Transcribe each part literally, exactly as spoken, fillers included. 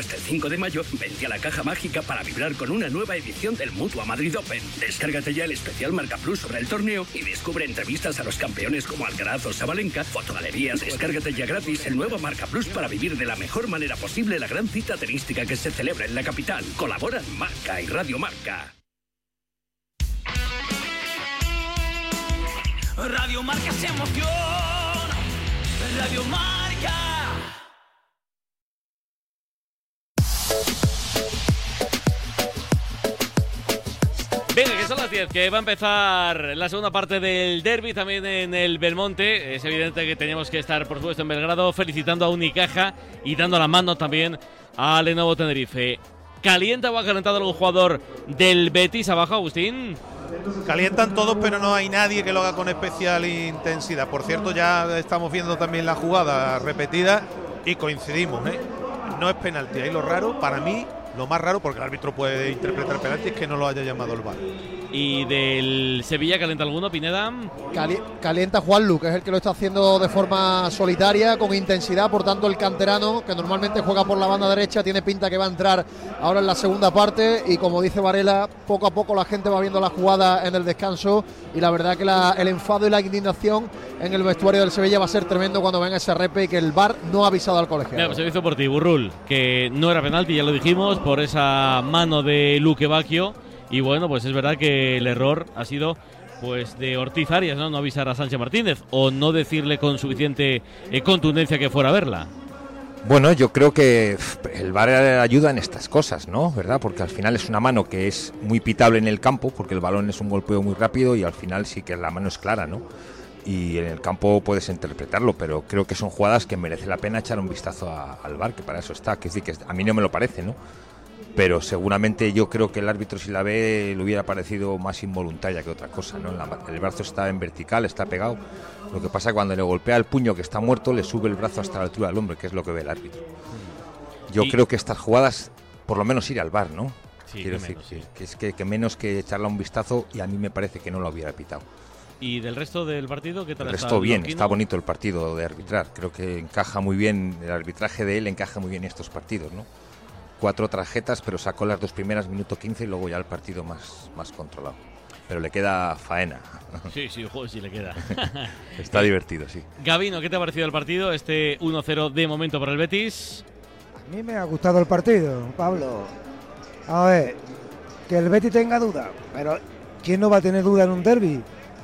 Hasta el cinco de mayo, vente a la caja mágica para vibrar con una nueva edición del Mutua Madrid Open. Descárgate ya el especial Marca Plus sobre el torneo y descubre entrevistas a los campeones como Alcaraz o Sabalenka, fotogalerías. Descárgate ya gratis el nuevo Marca Plus para vivir de la mejor manera posible la gran cita tenística que se celebra en la capital. Colaboran Marca y Radio Marca. Radio Marca se emociona. Radio Marca. Venga, que son las diez, que va a empezar la segunda parte del derbi también en el Belmonte. Es evidente que teníamos que estar, por supuesto, en Belgrado, felicitando a Unicaja y dando la mano también a Lenovo Tenerife. ¿Calienta o ha calentado algún jugador del Betis abajo, Agustín? Calientan todos, pero no hay nadie que lo haga con especial intensidad. Por cierto, ya estamos viendo también la jugada repetida y coincidimos, ¿eh? No es penalti. Ahí lo raro, para mí, lo más raro, porque el árbitro puede interpretar penalti, es que no lo haya llamado el V A R. ¿Y del Sevilla calienta alguno, Pineda? Cali calienta Juanlu, que es el que lo está haciendo de forma solitaria, con intensidad. Por tanto, el canterano, que normalmente juega por la banda derecha, tiene pinta que va a entrar ahora en la segunda parte. Y como dice Varela, poco a poco la gente va viendo la jugada en el descanso. Y la verdad que la, el enfado y la indignación en el vestuario del Sevilla va a ser tremendo cuando venga ese repe y que el V A R no ha avisado al colegiado. Mira, pues se hizo por ti, Burrul, que no era penalti, ya lo dijimos, por esa mano de Luque Bacchio. Y bueno, pues es verdad que el error ha sido pues de Ortiz Arias, ¿no? No avisar a Sánchez Martínez o no decirle con suficiente eh, contundencia que fuera a verla. Bueno, yo creo que el V A R ayuda en estas cosas, ¿no? ¿Verdad? Porque al final es una mano que es muy pitable en el campo, porque el balón es un golpeo muy rápido y al final sí que la mano es clara, ¿no? Y en el campo puedes interpretarlo, pero creo que son jugadas que merece la pena echar un vistazo a, al V A R, que para eso está. Que decir, que a mí no me lo parece, ¿no? Pero seguramente yo creo que el árbitro, si la ve, le hubiera parecido más involuntaria que otra cosa, ¿no? La, el brazo está en vertical, está pegado. Lo que pasa es que cuando le golpea el puño que está muerto, le sube el brazo hasta la altura del hombro, que es lo que ve el árbitro. Yo y... creo que estas jugadas, por lo menos ir al V A R, ¿no? Sí, Quiero que decir, menos, sí. que es que, que menos que echarle un vistazo, y a mí me parece que no lo hubiera pitado. ¿Y del resto del partido qué tal el está? resto bien, Loquino? Está bonito el partido de arbitrar. Creo que encaja muy bien, el arbitraje de él encaja muy bien en estos partidos, ¿no? Cuatro tarjetas, pero sacó las dos primeras, minuto quince, y luego ya el partido más, más controlado. Pero le queda faena. Sí, sí, joder, sí le queda. Está divertido, sí. Gabino, ¿qué te ha parecido el partido? Este uno cero de momento para el Betis. A mí me ha gustado el partido, Pablo. A ver, que el Betis tenga duda, pero ¿quién no va a tener duda en un derbi?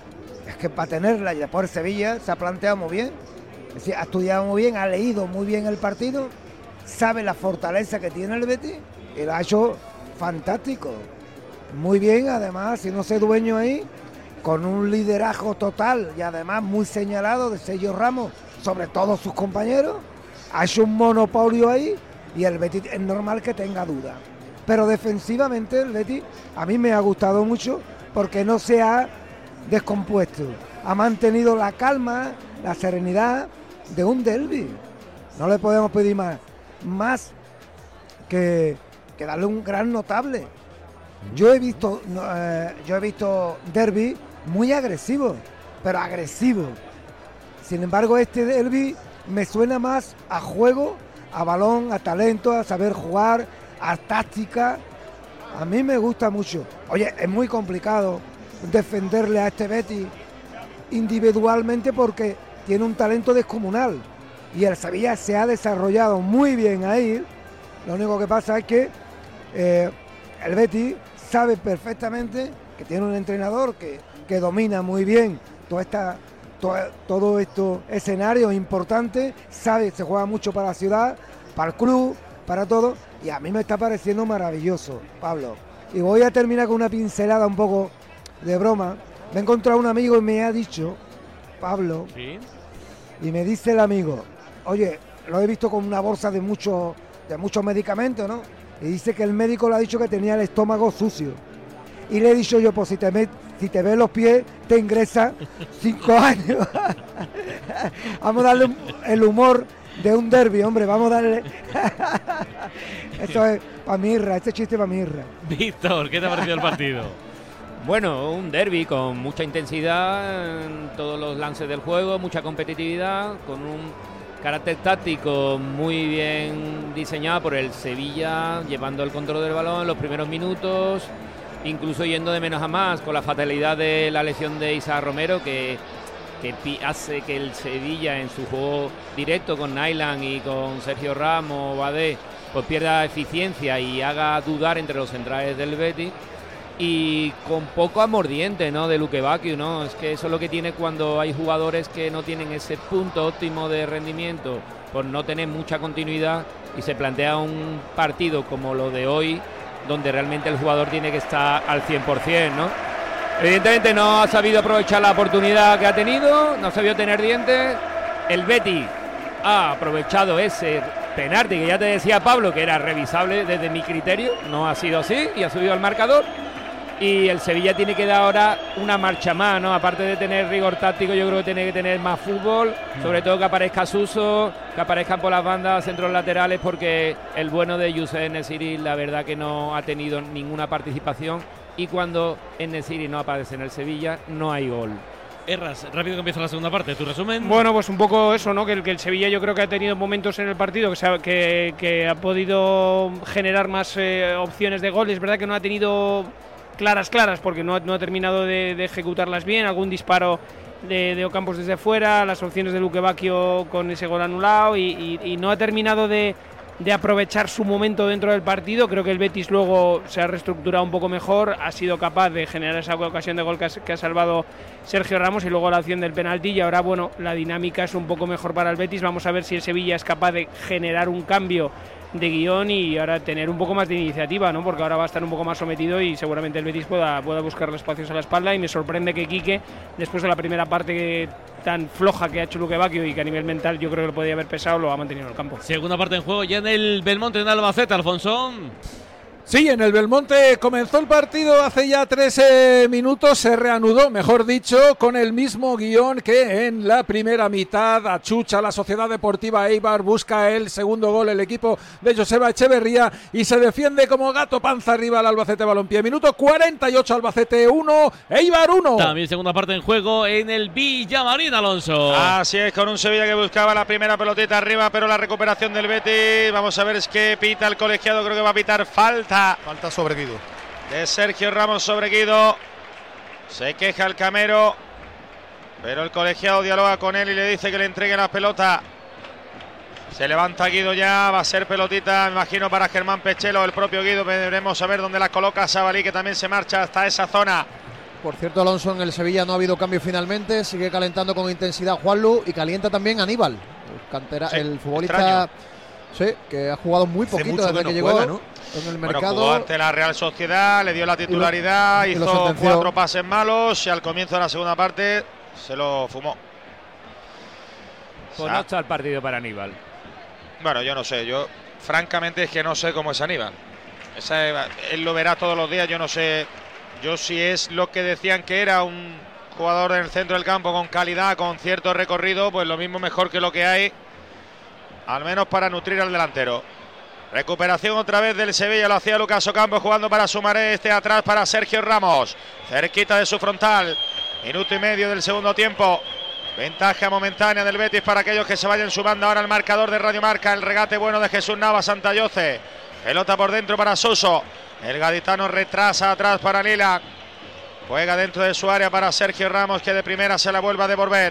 Es que para tenerla, y después Sevilla se ha planteado muy bien. Es decir, ha estudiado muy bien, ha leído muy bien el partido, sabe la fortaleza que tiene el Betis y lo ha hecho fantástico. Muy bien, además, si no se dueño ahí, con un liderazgo total y además muy señalado de Sergio Ramos sobre todos sus compañeros, ha hecho un monopolio ahí y el Betis es normal que tenga duda. Pero defensivamente el Betis a mí me ha gustado mucho porque no se ha descompuesto, ha mantenido la calma, la serenidad de un derbi. No le podemos pedir más, más que, que darle un gran notable. Yo he visto, eh, yo he visto derbi muy agresivo, pero agresivo. Sin embargo, este derbi me suena más a juego, a balón, a talento, a saber jugar, a táctica. A mí me gusta mucho. Oye, es muy complicado defenderle a este Betis individualmente porque tiene un talento descomunal y el Sevilla se ha desarrollado muy bien ahí. Lo único que pasa es que eh, el Betis sabe perfectamente que tiene un entrenador que, que domina muy bien toda esta, todo, todo esto escenario importante, sabe, se juega mucho para la ciudad, para el club, para todo, y a mí me está pareciendo maravilloso, Pablo. Y voy a terminar con una pincelada un poco de broma. Me he encontrado un amigo y me ha dicho, Pablo, ¿sí? Y me dice el amigo, oye, lo he visto con una bolsa de muchos de muchos medicamentos, ¿no? Y dice que el médico le ha dicho que tenía el estómago sucio. Y le he dicho yo, pues si te, met, si te ves los pies, te ingresa cinco años. Vamos a darle un, el humor de un derbi, hombre, vamos a darle. Esto es para Mirra, este chiste para Mirra. Víctor, ¿qué te ha parecido el partido? Bueno, un derbi con mucha intensidad en todos los lances del juego, mucha competitividad, con un carácter táctico muy bien diseñado por el Sevilla, llevando el control del balón en los primeros minutos, incluso yendo de menos a más, con la fatalidad de la lesión de Isaac Romero, que, que hace que el Sevilla en su juego directo con Nyland y con Sergio Ramos, Badé, pues pierda eficiencia y haga dudar entre los centrales del Betis. Y con poco amordiente, ¿no?, de Luque Bacchio, ¿no? Es que eso es lo que tiene cuando hay jugadores que no tienen ese punto óptimo de rendimiento, por no tener mucha continuidad, y se plantea un partido como lo de hoy, donde realmente el jugador tiene que estar al cien por ciento, ¿no? Evidentemente no ha sabido aprovechar la oportunidad que ha tenido, no ha sabido tener dientes. El Betis ha aprovechado ese penalti que ya te decía Pablo que era revisable desde mi criterio, no ha sido así y ha subido al marcador. Y el Sevilla tiene que dar ahora una marcha más, ¿no? Aparte de tener rigor táctico, yo creo que tiene que tener más fútbol, sobre todo que aparezca Suso, que aparezcan por las bandas, centros laterales, porque el bueno de Youssef En-Nesyri la verdad que no ha tenido ninguna participación, y cuando En-Nesyri no aparece en el Sevilla no hay gol. Erras, rápido que empieza la segunda parte, ¿tu resumen? Bueno, pues un poco eso, ¿no? Que el, que el Sevilla yo creo que ha tenido momentos en el partido que, se ha, que, que ha podido generar más eh, opciones de gol. Es verdad que no ha tenido claras, claras, porque no, no ha terminado de, de ejecutarlas bien. Algún disparo de, de Ocampos desde fuera, las opciones de Luque Bacchio con ese gol anulado, y, y, y no ha terminado de, de aprovechar su momento dentro del partido. Creo que el Betis luego se ha reestructurado un poco mejor, ha sido capaz de generar esa ocasión de gol que ha, que ha salvado Sergio Ramos, y luego la opción del penalti. Y ahora, bueno, la dinámica es un poco mejor para el Betis. Vamos a ver si el Sevilla es capaz de generar un cambio de guión y ahora tener un poco más de iniciativa, ¿no? Porque ahora va a estar un poco más sometido y seguramente el Betis pueda, pueda buscar espacios a la espalda. Y me sorprende que Quique, después de la primera parte tan floja que ha hecho Luque Bacchio y que a nivel mental yo creo que lo podía haber pesado, lo ha mantenido en el campo. Segunda parte en juego ya en el Belmonte, en Albacete, Alfonso. Sí, en el Belmonte comenzó el partido hace ya trece minutos, se reanudó, mejor dicho, con el mismo guión que en la primera mitad. Achucha la Sociedad Deportiva Eibar, busca el segundo gol el equipo de Joseba Echeverría y se defiende como gato panza arriba al Albacete Balompié. Minuto cuarenta y ocho, Albacete uno, Eibar uno. También segunda parte en juego en el Villamarín, Alonso. Así es, con un Sevilla que buscaba la primera pelotita arriba, pero la recuperación del Betis. Vamos a ver, es que pita el colegiado, creo que va a pitar falta. Falta sobre Guido. De Sergio Ramos sobre Guido. Se queja el Camero, pero el colegiado dialoga con él y le dice que le entregue la pelota. Se levanta Guido ya, va a ser pelotita, me imagino, para Germán Pechelo, el propio Guido. Veremos a ver dónde la coloca Sabalí, que también se marcha hasta esa zona. Por cierto, Alonso, en el Sevilla no ha habido cambio finalmente, sigue calentando con intensidad Juanlu y calienta también Aníbal, el, cantera, sí, el futbolista extraño. Sí, que ha jugado muy poquito desde que llegó, juega, ¿no? En el mercado. Bueno, jugó ante la Real Sociedad, le dio la titularidad, y lo, hizo y cuatro pases malos y al comienzo de la segunda parte se lo fumó. Pues no está el partido para Aníbal. Bueno, yo no sé, yo francamente es que no sé cómo es Aníbal. Esa, él lo verá todos los días, yo no sé. Yo si es lo que decían que era, un jugador en el centro del campo con calidad, con cierto recorrido, pues lo mismo mejor que lo que hay, al menos para nutrir al delantero. Recuperación otra vez del Sevilla, lo hacía Lucas Ocampo jugando para Sumaré, este atrás para Sergio Ramos, cerquita de su frontal. Minuto y medio del segundo tiempo. Ventaja momentánea del Betis para aquellos que se vayan sumando ahora al marcador de Radio Marca. El regate bueno de Jesús Nava, Santayoce. Pelota por dentro para Suso. El gaditano retrasa atrás para Lila. Juega dentro de su área para Sergio Ramos, que de primera se la vuelve a devolver.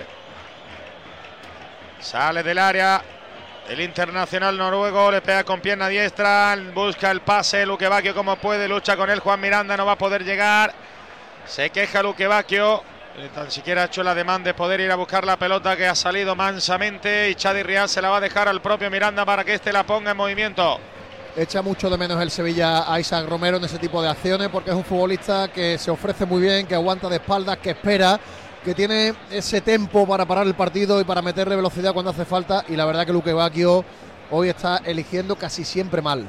Sale del área el internacional noruego, le pega con pierna diestra, busca el pase Luque Bacchio como puede, lucha con él Juan Miranda, no va a poder llegar. Se queja Luque Bacchio, tan siquiera ha hecho la demanda de poder ir a buscar la pelota, que ha salido mansamente, y Chadi Rial se la va a dejar al propio Miranda para que éste la ponga en movimiento. Echa mucho de menos el Sevilla a Isaac Romero en ese tipo de acciones, porque es un futbolista que se ofrece muy bien, que aguanta de espaldas, que espera, que tiene ese tempo para parar el partido y para meterle velocidad cuando hace falta, y la verdad que Luque Bacchio hoy está eligiendo casi siempre mal.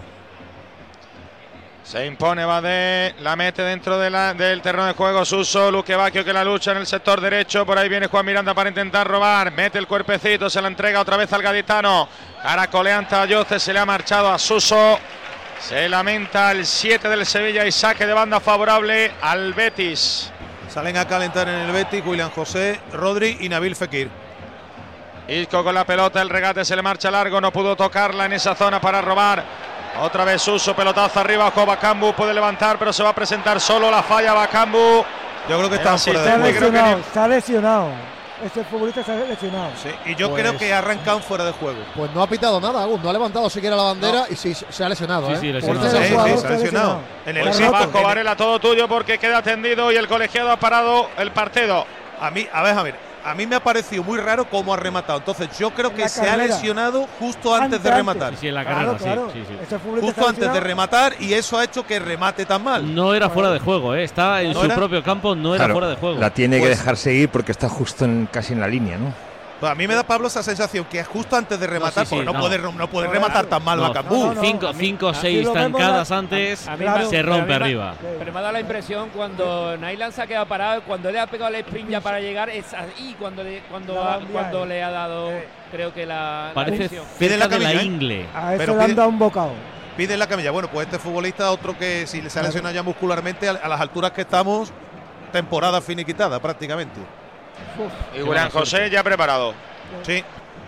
Se impone Badé, la mete dentro de la, del terreno de juego Suso, Luque Bacchio que la lucha en el sector derecho, por ahí viene Juan Miranda para intentar robar, mete el cuerpecito, se la entrega otra vez al gaditano, caracoleante a Yoce, se le ha marchado a Suso, se lamenta el siete del Sevilla y saque de banda favorable al Betis. Salen a calentar en el Betis William José, Rodri y Nabil Fekir. Isco con la pelota, el regate se le marcha largo, no pudo tocarla en esa zona para robar. Otra vez Suso, pelotazo arriba, ojo, Bakambu puede levantar, pero se va a presentar solo, la falla Bakambu. Yo creo que está fuera Está de juego. lesionado, está lesionado. Este futbolista está lesionado. Sí, y yo Pues- creo que ha arrancado fuera de juego. Pues no ha pitado nada, Agus, no ha levantado siquiera la bandera y sí, se ha lesionado. Sí, ¿eh? sí, Por lesionado. ser Sí, el sí, jugador se ha que ha lesionado. En el Pues Vasco Varela, todo tuyo porque queda tendido y el colegiado ha parado el partido. A mí, a ver, a ver, a mí me ha parecido muy raro cómo ha rematado. Entonces yo creo que la se ha carrera. lesionado justo antes, Antes, de rematar. Sí, sí, en la Claro, carrera, claro. sí, sí, sí. Este futbolista Justo está antes de lesionado. rematar y eso ha hecho que remate tan mal. No era fuera de juego, ¿eh? Está en ¿No su era? propio campo, no era Claro, fuera de juego. La tiene que Pues- dejar seguir porque está justo en, casi en la línea, ¿no? Pues a mí me da, Pablo, esa sensación que justo antes de rematar, sí, sí, porque no, no. puede, no puede No, rematar claro. tan mal No, Bakambu. no, no. cinco, a mí- cinco, aquí seis lo vemos zancadas la- antes, A mí Claro. me- se pero a rompe mí me- arriba. Pero me ha dado la impresión cuando Nyland se ha quedado parado, cuando le ha pegado el sprint ya para llegar, es ahí cuando le, cuando, La ha- bandía, cuando eh. le ha dado, Eh. creo que la, la Parece lesión. Pide la cerca de la camilla, ¿eh? ingle. A ese Pero le han pide- dado un bocado. Pide la camilla. Bueno, pues este futbolista, otro que si se ha lesionado ya muscularmente, a, a las alturas que estamos, temporada finiquitada prácticamente. Y Julián José ya preparado. Sí.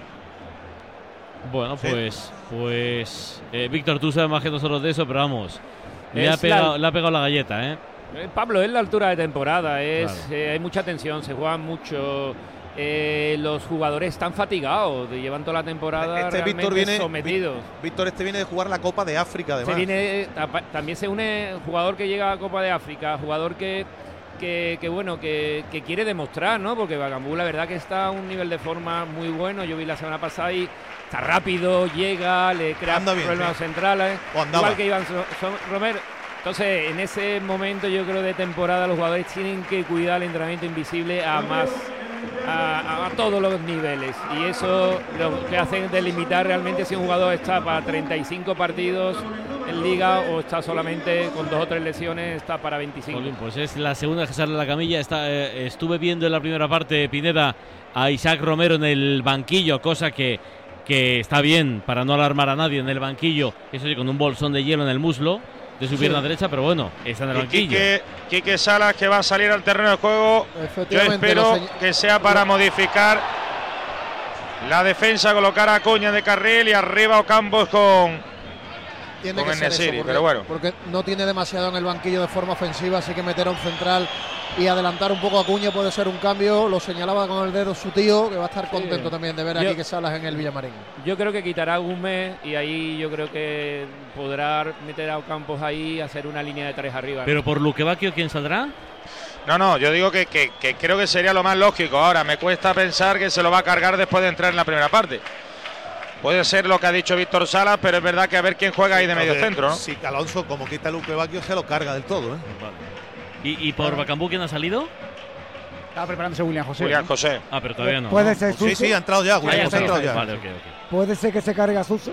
Bueno, Sí. pues, pues eh, Víctor, tú sabes más que nosotros de eso, pero vamos, le ha, Es pegado, la- le ha pegado la galleta, ¿eh? Eh, Pablo, es la altura de temporada, es, Claro. eh, hay mucha tensión, se juegan mucho, eh, los jugadores están fatigados, de- llevan toda la temporada Este realmente Víctor viene, sometidos. Víctor este viene de jugar la Copa de África, además. Se viene, tapa- también se une jugador que llega a Copa de África, jugador que, que, que, bueno, que, que quiere demostrar, ¿no? Porque Bakambu la verdad que está a un nivel de forma muy bueno. Yo vi la semana pasada y está rápido, llega, le crea Anda bien, problemas sí. centrales, O andaba. igual que Iván So- So- Romero. Entonces, en ese momento yo creo de temporada los jugadores tienen que cuidar el entrenamiento invisible a más a, a todos los niveles, y eso lo que hace es delimitar realmente si un jugador está para treinta y cinco partidos en liga o está solamente con dos o tres lesiones, está para veinticinco. Jolín, pues es la segunda que sale a la camilla. Está, eh, estuve viendo en la primera parte, Pineda, a Isaac Romero en el banquillo, cosa que, que está bien para no alarmar a nadie en el banquillo, eso sí, con un bolsón de hielo en el muslo de su pierna derecha, pero bueno, está en el Y banquillo. Quique, Quique Salas, que va a salir al terreno de juego. Yo Efectivamente, espero lo señ- que sea para modificar la defensa, colocar a Acuña de carril y arriba Ocampos con, Tiene con que ser eso, En-Nesyri, porque, pero bueno. porque no tiene demasiado en el banquillo de forma ofensiva, así que meter a un central y adelantar un poco a Acuña puede ser un cambio. Lo señalaba con el dedo su tío, que va a estar contento también de ver Yo- aquí que Salas en el Villamarín. Yo creo que quitará a Gómez y ahí yo creo que podrá meter a Ocampos ahí y hacer una línea de tres arriba. Pero por Luquevaquio, ¿quién saldrá? No, no, yo digo que, que, que creo que sería lo más lógico. Ahora, me cuesta pensar que se lo va a cargar después de entrar en la primera parte. Puede ser lo que ha dicho Víctor Salas, pero es verdad que a ver quién juega ahí de medio Entonces, centro, ¿no? Si Alonso, como quita Luque Bacchio, se lo carga del todo, ¿eh? ¿Y, y por Bakambu quién ha salido? Estaba preparándose William José. Julián ¿no? José. Ah, pero todavía no. Puede ¿no? ser Sí, Suso. sí, ha entrado ya, Ah, William ya José ha está, entrado ya ya. está. Vale, ok, ok. Puede ser que se cargue a Suso.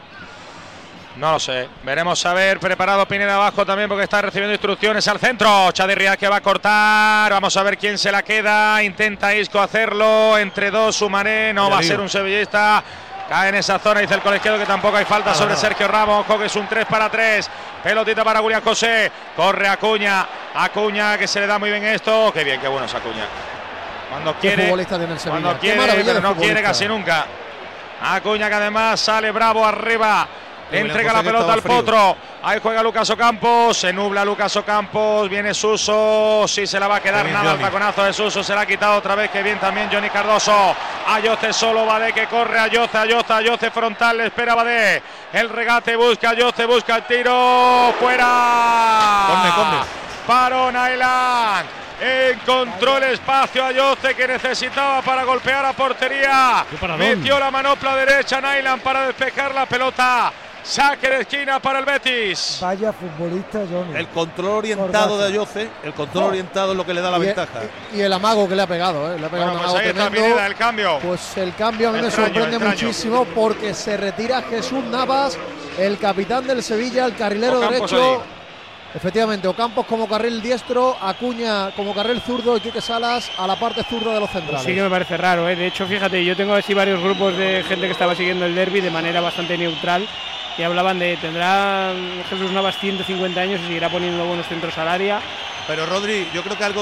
No lo sé. Veremos a ver. Preparado Pineda abajo también porque está recibiendo instrucciones al centro. Chadirriá que va a cortar. Vamos a ver quién se la queda. Intenta Isco hacerlo. Entre dos, Sumaré. No Vaya va a lío. ser un sevillista. Cae en esa zona, dice el colegiado que tampoco hay falta Ah, sobre no. Sergio Ramos. Ojo que es un tres para tres. Pelotita para William José. Corre Acuña. Acuña que se le da muy bien esto. Qué bien, qué bueno es Acuña. Cuando Qué quiere. futbolista tiene el Sevilla. Cuando Qué quiere, maravilla pero de no quiere futbolista. casi nunca. Acuña que además sale bravo arriba. Le William entrega José la que pelota al estaba frío. potro. Ahí juega Lucas Ocampos. Se nubla Lucas Ocampos. Viene Suso. Sí se la va a quedar Qué bien, nada. El Johnny. taconazo de Suso. Se la ha quitado otra vez. Que bien también Johnny Cardoso. Ayoce solo. Badé que corre. Ayoce, Ayoce, Ayoce frontal. Le espera Badé. El regate busca Ayoce. Busca el tiro. Fuera. Corne, corne. Paró Nailan. Encontró el espacio Ayoce que necesitaba para golpear a portería. Qué paradón. Metió la manopla derecha Nailan para despejar la pelota. Saque de esquina para el Betis. Vaya futbolista, Johnny. El control orientado de Ayoce, el control orientado es lo que le da la Y el- ventaja. Y, y el amago que le ha pegado, ¿eh? Le ha pegado Bueno, un pues amago ahí está tremendo. Pineda, el cambio. Pues el cambio a mí me Extraño, sorprende extraño. muchísimo porque se retira Jesús Navas, el capitán del Sevilla, el carrilero Ocampos derecho. allí. Efectivamente, Ocampos como carril diestro, Acuña como carril zurdo y Quique Salas a la parte zurda de los centrales. Sí que me parece raro, ¿eh? De hecho, fíjate, yo tengo así varios grupos de gente que estaba siguiendo el derbi de manera bastante neutral y hablaban de tendrá Jesús Navas ciento cincuenta años y seguirá poniendo buenos centros al área. Pero Rodri, yo creo que algo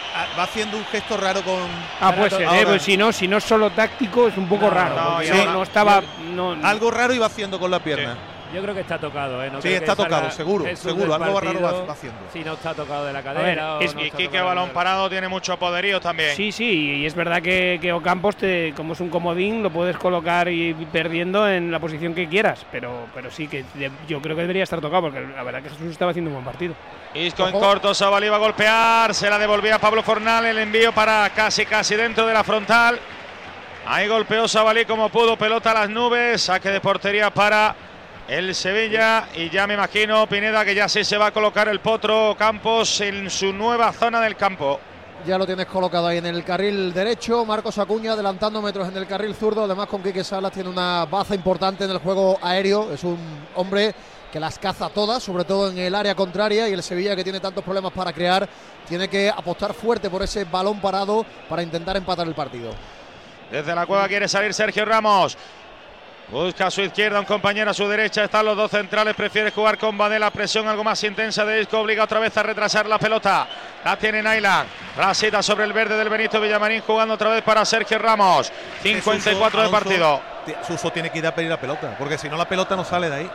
va haciendo un gesto raro con. Ah, pues, eh, pues si no, si no es solo táctico, es un poco no, raro. No, no, no, no estaba. No, algo raro iba haciendo con la pierna. Sí. Yo creo que está tocado, ¿eh? No sí, creo está que tocado, seguro, Jesús seguro. Algo partido, raro va, va haciendo. Si no está tocado de la cadera. Ver, es, no y Quique balón parado tiene mucho poderío también. Sí, sí, y es verdad que, que Ocampos, te, como es un comodín, lo puedes colocar y perdiendo en la posición que quieras. Pero, pero sí que de, yo creo que debería estar tocado, porque la verdad que Jesús estaba haciendo un buen partido. Isco en corto, Sabalí va a golpear, se la devolvía a Pablo Fornal, el envío para casi casi dentro de la frontal. Ahí golpeó Sabalí como pudo, pelota a las nubes, saque de portería para el Sevilla, y ya me imagino, Pineda, que ya sí se va a colocar el Potro Campos en su nueva zona del campo. Ya lo tienes colocado ahí en el carril derecho, Marcos Acuña adelantando metros en el carril zurdo, además con Quique Salas tiene una baza importante en el juego aéreo, es un hombre que las caza todas, sobre todo en el área contraria, y el Sevilla, que tiene tantos problemas para crear, tiene que apostar fuerte por ese balón parado para intentar empatar el partido. Desde la cueva quiere salir Sergio Ramos. Busca a su izquierda, un compañero a su derecha, están los dos centrales, prefiere jugar con Badela, presión algo más intensa de Isco, obliga otra vez a retrasar la pelota, la tiene Naila, rasita sobre el verde del Benito Villamarín, jugando otra vez para Sergio Ramos, cincuenta y cuatro de partido. Suso tiene que ir a pedir la pelota, porque si no la pelota no sale de ahí.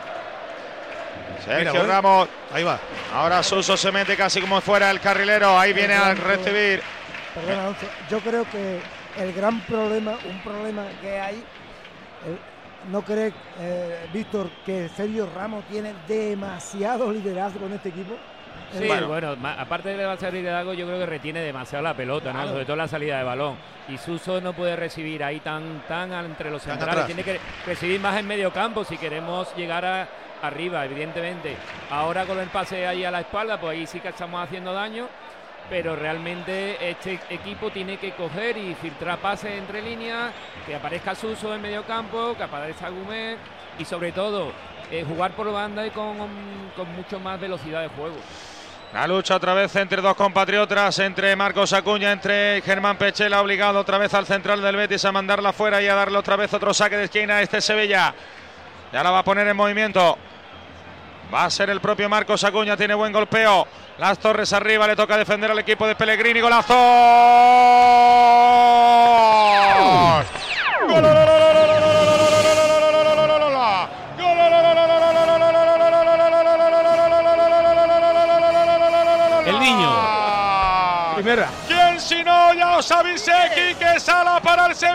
Sergio Mira, Ramos, ahí va. Ahora Suso se mete casi como fuera el carrilero, ahí viene a recibir. Perdón, Alonso, yo creo que el gran problema, un problema que hay, el, ¿no cree, eh, Víctor, que Sergio Ramos tiene demasiado liderazgo en este equipo? Sí, bueno, bueno ma, aparte de demasiado liderazgo, yo creo que retiene demasiado la pelota, claro, ¿no? Sobre todo la salida de balón. Y Suso no puede recibir ahí tan, tan entre los centrales, tiene que recibir más en medio campo si queremos llegar a, arriba, evidentemente. Ahora con el pase ahí a la espalda, pues ahí sí que estamos haciendo daño. Pero realmente este equipo tiene que coger y filtrar pases entre líneas, que aparezca Suso en medio campo, que aparezca Gumet y sobre todo eh, jugar por banda y con, con mucho más velocidad de juego. La lucha otra vez entre dos compatriotas, entre Marcos Acuña, entre Germán Pechela, obligado otra vez al central del Betis a mandarla fuera y a darle otra vez otro saque de esquina a este Sevilla. Ya la va a poner en movimiento. Va a ser el propio Marcos Acuña, tiene buen golpeo. Las Torres arriba, le toca defender al equipo de Pellegrini. ¡Golazo! El niño. Primera. ¿Quién si no? Ya os avisé, Quique Sala para el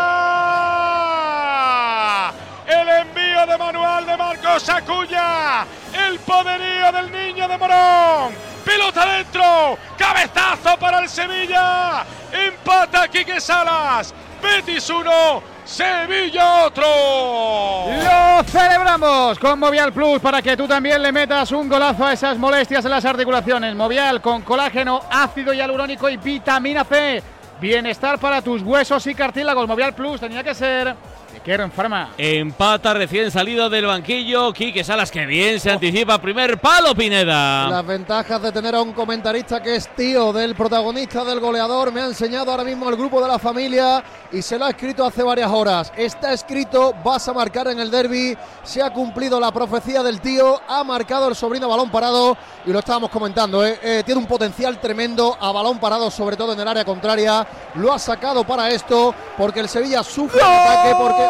Sevilla. El envío de manual de Marcos Acuña. El poderío del niño de Morón. Pelota dentro. Cabezazo para el Sevilla. Empata Quique Salas. Betis uno. Sevilla otro. Lo celebramos con Movial Plus para que tú también le metas un golazo a esas molestias en las articulaciones. Movial con colágeno, ácido hialurónico y vitamina C. Bienestar para tus huesos y cartílagos. Movial Plus tenía que ser de Kern Pharma. Empata recién salido del banquillo Quique Salas, que bien se anticipa. Primer palo, Pineda. Las ventajas de tener a un comentarista que es tío del protagonista, del goleador. Me ha enseñado ahora mismo el grupo de la familia y se lo ha escrito hace varias horas. Está escrito, vas a marcar en el derbi. Se ha cumplido la profecía del tío. Ha marcado el sobrino balón parado y lo estábamos comentando, ¿eh? Eh, tiene un potencial tremendo a balón parado, sobre todo en el área contraria. Lo ha sacado para esto porque el Sevilla sufre el ataque, porque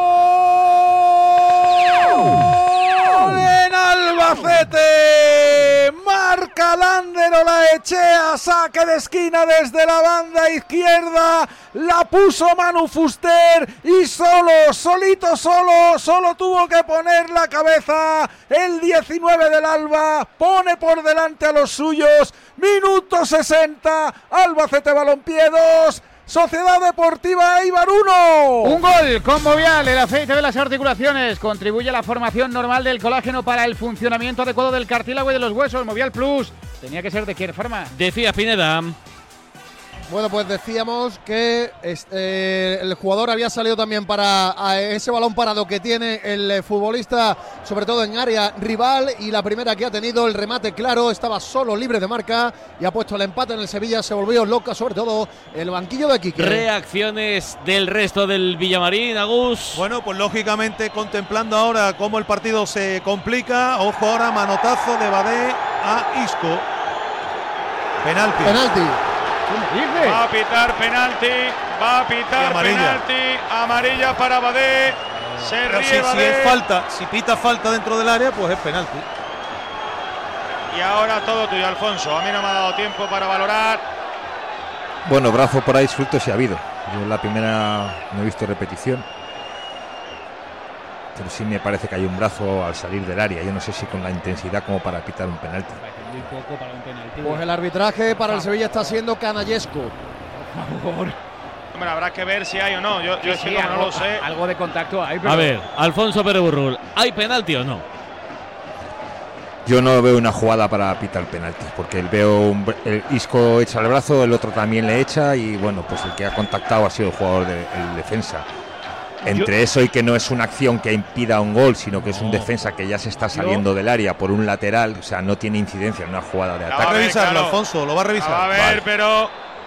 en Albacete, marca Lándero, la Echea, saque de esquina desde la banda izquierda, la puso Manu Fuster y solo, solito, solo, solo tuvo que poner la cabeza el diecinueve del Alba, pone por delante a los suyos, minuto sesenta, Albacete Balompié dos, Sociedad Deportiva Eibar uno. Un gol con Movial, el aceite de las articulaciones. Contribuye a la formación normal del colágeno para el funcionamiento adecuado del cartílago y de los huesos. Movial Plus. Tenía que ser de Kern Pharma. Decía Pineda. Bueno, pues decíamos que este, el jugador había salido también para ese balón parado que tiene el futbolista, sobre todo en área rival, y la primera que ha tenido, el remate claro, estaba solo, libre de marca, y ha puesto el empate en el Sevilla. Se volvió loca, sobre todo el banquillo de Quique. Reacciones del resto del Villamarín, Agus. Bueno, pues lógicamente contemplando ahora cómo el partido se complica. Ojo ahora, manotazo de Badé a Isco. Penalti. Penalti. ¿Cómo dices? Va a pitar penalti, va a pitar amarilla. penalti, amarilla para Badé. Se Pero ríe si, si Badé. es falta, si pita falta dentro del área, pues es penalti. Y ahora todo tuyo, Alfonso. A mí no me ha dado tiempo para valorar. Bueno, brazo por ahí suelto sí ha habido. Yo en la primera no he visto repetición. Pero sí me parece que hay un brazo al salir del área. Yo no sé si con la intensidad como para pitar un penalti. Muy poco para un penalti. Pues el arbitraje para el Sevilla está siendo canallesco. Por favor. Hombre, habrá que ver si hay o no. Yo, yo es Sí, que sí, como algo, no lo sé. Algo de contacto hay, pero... A ver, Alfonso Pérez Burrul, ¿hay penalti o no? Yo no veo una jugada para pitar penalti, porque el veo un, el Isco echa el brazo, el otro también le echa y bueno, pues el que ha contactado ha sido el jugador de el defensa. Entre Yo- eso y que no es una acción que impida un gol, sino que es un No. defensa que ya se está saliendo del área por un lateral, o sea, no tiene incidencia en una jugada de La Va a ataque. ver, revisarlo, claro. Alfonso, lo va a revisar. A ver, Vale. pero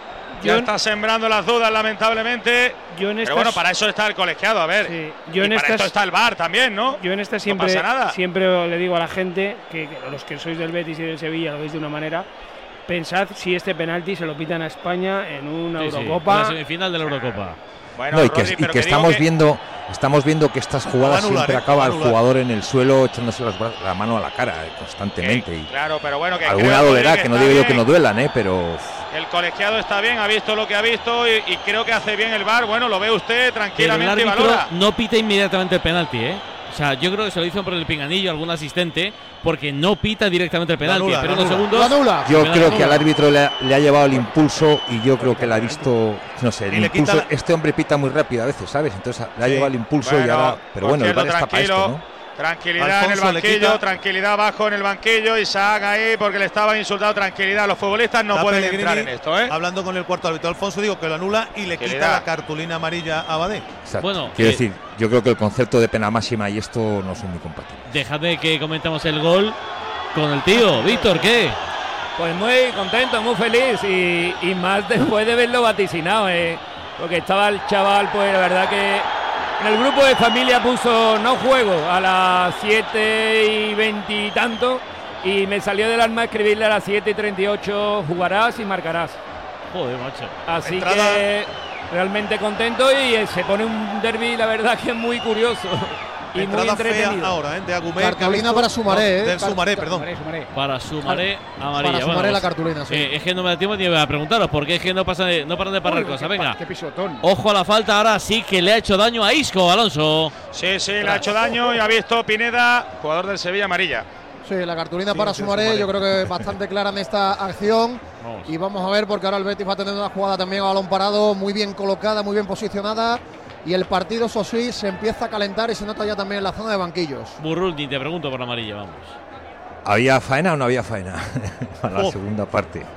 ya Yo- está sembrando las dudas, lamentablemente. Yo en Pero estas, bueno, para eso está el colegiado, a ver. sí, yo y en para estas, esto está el V A R también, ¿no? yo en esta No siempre, pasa nada. siempre le digo a la gente que, que los que sois del Betis y del Sevilla lo veis de una manera. Pensad si este penalti se lo pitan a España en una Sí, sí, Eurocopa. la semifinal de la Eurocopa. Bueno, No, y que, Rodri, y pero que que digo estamos que- viendo estamos viendo que estas jugadas Va a anular, siempre ¿eh? acaba Va a el anular. jugador en el suelo echándose los brazos- la mano a la cara eh, constantemente. que- y claro, pero bueno, que alguna creo, dolerá, Rodri, que no está digo yo que bien, no duelan, eh, pero El colegiado está bien, ha visto lo que ha visto y, y creo que hace bien el V A R. Bueno, lo ve usted Pero el tranquilamente y árbitro valora. no pita inmediatamente el penalti, ¿eh? O sea, yo creo que se lo hizo por el pinganillo algún asistente, porque no pita directamente el penalti. anula, pero lo unos anula. segundos. Lo anula. yo penalti. creo que al árbitro le ha, le ha llevado el impulso y yo creo que le ha visto, no sé, el Y le quita impulso. la- Este hombre pita muy rápido a veces, ¿sabes? Entonces le ha Sí. llevado el impulso y Bueno, ahora. Pero por bueno, el cierto, V A R está para tranquilo. esto, ¿no? Tranquilidad Alfonso en el le banquillo, quita- tranquilidad abajo en el banquillo. Isaac ahí porque le estaban insultando. Tranquilidad, los futbolistas no Está pueden Pellegrini entrar en esto, ¿eh? Hablando con el cuarto árbitro Alfonso, digo que lo anula y le quita Tranquilidad. la cartulina amarilla a Badé. Exacto. Bueno, Quiero eh, decir, yo creo que el concepto de pena máxima y esto no son muy compatibles. Dejadme que comentemos el gol con el tío. Víctor, ¿qué? Pues muy contento, muy feliz y, y más después de verlo vaticinado, eh, porque estaba el chaval, pues la verdad que en el grupo de familia puso no juego a las siete y veinte y tanto y me salió del alma escribirle a las siete y treinta y ocho jugarás y marcarás. Joder, macho. Así Entrada- que realmente contento y eh, se pone un derbi, la verdad que es muy curioso y muy Entrada fea entretenido. ahora, ¿eh? De Agumer. Cartulina para Sumaré, ¿eh? Del Sumaré, perdón. Sumaré, Sumaré. Para Sumaré amarilla. Para Bueno, Sumaré la pues, cartulina, sí. eh, es que no me da tiempo ni a preguntaros, porque es que no, pasa de- no paran de parar Uy, cosas. qué Venga. pa- Qué pisotón. Ojo a la falta, ahora sí que le ha hecho daño a Isco, Alonso. Sí, sí, le ha hecho daño y ha visto Pineda, jugador del Sevilla, amarilla. Sí, la cartulina Sí, para sí, Sumaré, Sumaré. yo creo que es bastante clara en esta acción. Vamos. Y vamos a ver, porque ahora el Betis va a tener una jugada también a balón parado, muy bien colocada, muy bien posicionada. Y el partido, eso sí, se empieza a calentar y se nota ya también en la zona de banquillos. Burrul, ni te pregunto por la amarilla, vamos. ¿Había faena o no había faena? Para la Oh. segunda parte.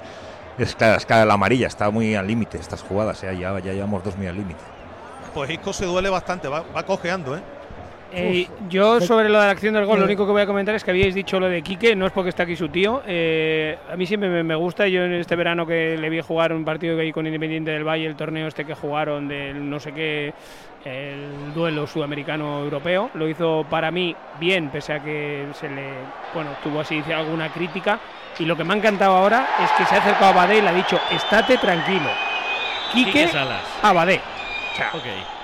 Es claro, es que la amarilla está muy al límite estas jugadas, ¿eh? ya, ya llevamos dos muy al límite. Pues Isco se duele bastante, va, va cojeando, ¿eh? Eh, yo sobre lo de la acción del gol, Eh. lo único que voy a comentar es que habíais dicho lo de Quique, no es porque está aquí su tío. Eh, a mí siempre me, me gusta, yo en este verano que le vi jugar un partido que hay con Independiente del Valle, el torneo este que jugaron del no sé qué, el duelo sudamericano europeo, lo hizo para mí bien, pese a que se le, bueno, tuvo así alguna crítica. Y lo que me ha encantado ahora es que se ha acercado a Badé y le ha dicho, estate tranquilo. Quique, Quique Salas. a Badé. O sea, Ok.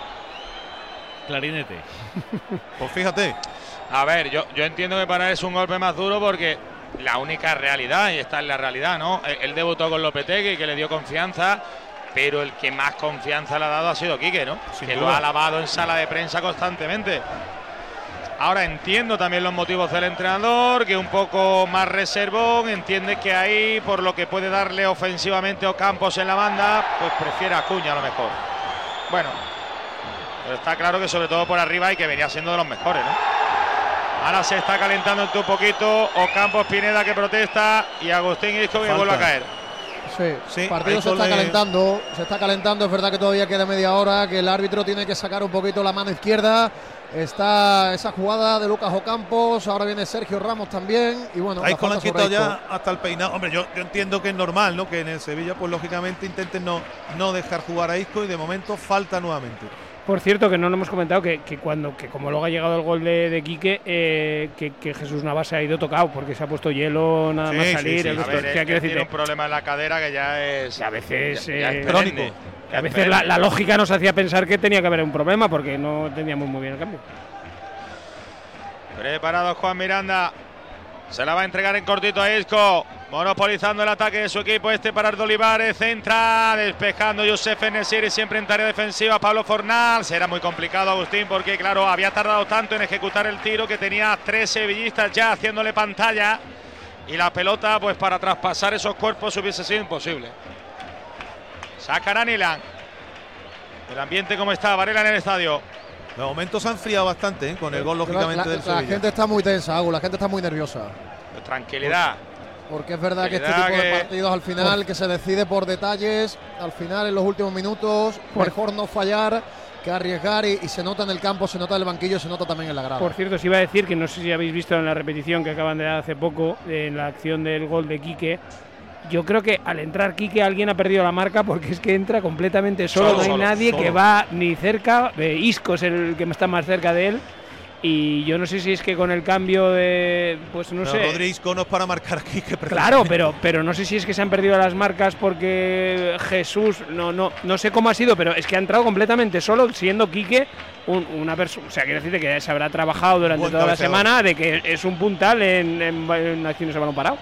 Clarinete. Pues fíjate. A ver, yo, yo entiendo que para él es un golpe más duro porque la única realidad, y esta es la realidad, ¿no? Él, él debutó con Lopetegui, que le dio confianza, pero el que más confianza le ha dado ha sido Quique, ¿no? Sin que duda. lo ha alabado en sala de prensa constantemente. Ahora entiendo también los motivos del entrenador, que un poco más reservón, entiende que ahí, por lo que puede darle ofensivamente Ocampos en la banda, pues prefiere a Acuña a lo mejor. Bueno, pero está claro que sobre todo por arriba y que venía siendo de los mejores, ¿no? Ahora se está calentando un poquito Ocampos, Pineda que protesta y Agustín Isco que Falta. vuelve a caer. Sí, Sí, el partido ahí se con está le- calentando, se está calentando, es verdad que todavía queda media hora, que el árbitro tiene que sacar un poquito la mano izquierda. Está esa jugada de Lucas Ocampos, ahora viene Sergio Ramos también y bueno, A la Isco le han falta sobre quitado Isco. ya hasta el peinado. Hombre, yo, yo entiendo que es normal, ¿no? Que en el Sevilla, pues lógicamente intenten no, no dejar jugar a Isco y de momento falta nuevamente. Por cierto, que no lo hemos comentado, que, que cuando que como luego ha llegado el gol de, de Quique, eh, que, que Jesús Navas se ha ido tocado, porque se ha puesto hielo nada sí, más sí, salir. Sí, el sí. A ver, que, él, que él tiene un problema en la cadera que ya es... Que a veces... Ya, ya eh, es crónico. A veces la, la lógica nos hacía pensar que tenía que haber un problema, porque no teníamos muy bien el cambio. Preparado Juan Miranda. Se la va a entregar en cortito a Isco. Monopolizando el ataque de su equipo. Este para Ardo Olivares. Centra. Despejando Youssef En-Nesyri. Siempre en tarea defensiva. Pablo Fornal. Será muy complicado, Agustín, porque claro, había tardado tanto en ejecutar el tiro que tenía tres sevillistas ya haciéndole pantalla. Y la pelota, pues para traspasar esos cuerpos hubiese sido imposible. Sacará Nilan. El ambiente como está. Varela en el estadio. De momento se ha enfriado bastante, ¿eh? Con el gol, lógicamente, la, del la, Sevilla. La gente está muy tensa, Agu, la gente está muy nerviosa. Pues tranquilidad. Porque es verdad que este tipo que... de partidos al final, por... que se decide por detalles, al final en los últimos minutos, por... mejor no fallar que arriesgar y, y se nota en el campo, se nota en el banquillo, se nota también en la grada. Por cierto, os iba a decir que no sé si habéis visto en la repetición que acaban de dar hace poco, en la acción del gol de Quique. Yo creo que al entrar Quique alguien ha perdido la marca porque es que entra completamente solo, solo no hay solo, nadie solo. que va ni cerca, eh, Isco es el que está más cerca de él y yo no sé si es que con el cambio de, pues no pero sé. Rodri Isco no es para marcar a Quique. Claro, pero, pero no sé si es que se han perdido las marcas porque Jesús, no, no, no sé cómo ha sido, pero es que ha entrado completamente solo siendo Quique un, una persona, o sea, quiero decirte que se habrá trabajado durante Buen toda cabeceador. la semana de que es un puntal en, en, en acciones de balón parado.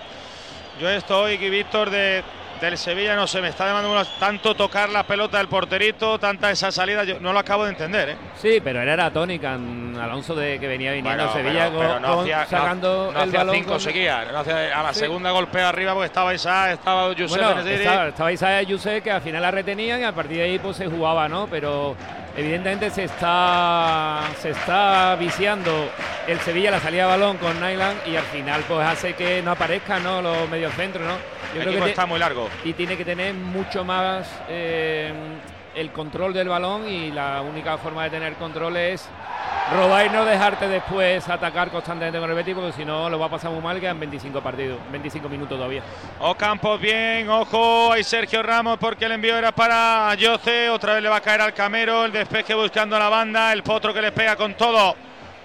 Yo estoy, Víctor, de, del Sevilla, no sé, me está demandando tanto tocar la pelota del porterito, tanta esa salida, yo no lo acabo de entender, ¿eh? Sí, pero era la tónica, Alonso, de que venía viniendo bueno, Sevilla pero, pero con, no hacía, sacando no, no el hacía balón. cinco Con... seguía, no hacía, a la sí. segunda golpea arriba porque estaba Isa, estaba Youssef bueno, En-Nesyri. Estaba, estaba Isa y Youssef, que al final la retenían y a partir de ahí pues se jugaba, ¿no? Pero evidentemente se está se está viciando el Sevilla la salida de balón con Nyland y al final pues hace que no aparezcan, ¿no?, los mediocentros, ¿no? Yo el creo equipo que está muy largo. Y tiene que tener mucho más eh, el control del balón y la única forma de tener control es robar y no dejarte después atacar constantemente con el Betis, porque si no lo va a pasar muy mal. Quedan veinticinco partidos, veinticinco minutos todavía. Ocampos bien, ojo, hay Sergio Ramos porque el envío era para Yoce, otra vez le va a caer al Camero, el despeje buscando a la banda, el Potro que le pega con todo.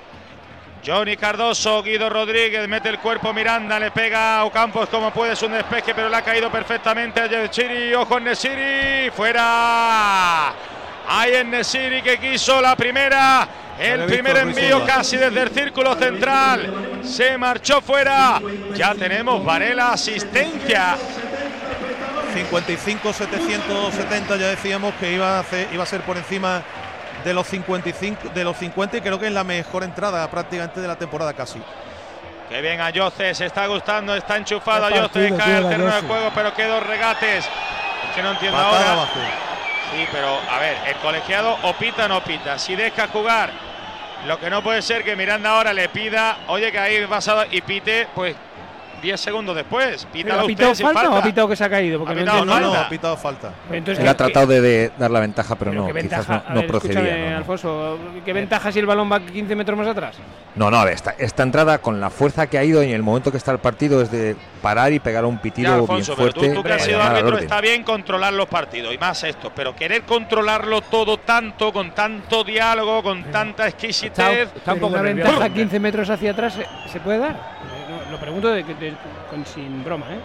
Johnny Cardoso, Guido Rodríguez, mete el cuerpo, Miranda, le pega a Ocampos como puede, es un despeje, pero le ha caído perfectamente a En-Nesyri, ojo En-Nesyri, fuera. Hay En-Nesyri que quiso la primera, el primer envío casi desde el círculo central, se marchó fuera, ya tenemos Varela, asistencia. cincuenta y cinco setecientos setenta, ya decíamos que iba a, hacer, iba a ser por encima de los cincuenta y cinco, de los cincuenta, y creo que es la mejor entrada prácticamente de la temporada casi. Qué bien a Yoce, se está gustando, está enchufado a Yoce, cae al terreno de juego, pero qué dos regates. Es que no entiendo Patada ahora. abajo. Sí, pero a ver, el colegiado o pita o no pita. Si deja jugar, lo que no puede ser que Miranda ahora le pida, oye, que ahí pasado y pite, pues diez segundos después. Pítalo ¿Ha usted pitado sin falta, falta o ha pitado que se ha caído? Porque ha no, pitado, no, no, no, ha pitado falta. Entonces, Él ha ¿qué, tratado de, de dar la ventaja, pero, pero no, ¿qué quizás ventaja? no, no a ver, procedía. Escúchame, no, no. Alfonso, ¿qué ventaja si el balón va quince metros más atrás? No, no, a ver, esta, esta entrada con la fuerza que ha ido y en el momento que está el partido es de parar y pegar un pitido ya, Alfonso, bien fuerte. Pero tú, tú que has sido árbitro, orden. está bien controlar los partidos y más esto, pero querer controlarlo todo tanto, con tanto diálogo, con pero tanta exquisitez. Está, está un poco una ventaja quince metros hacia atrás, ¿se, se puede dar? No, lo pregunto de, de, de, con, sin broma, ¿eh?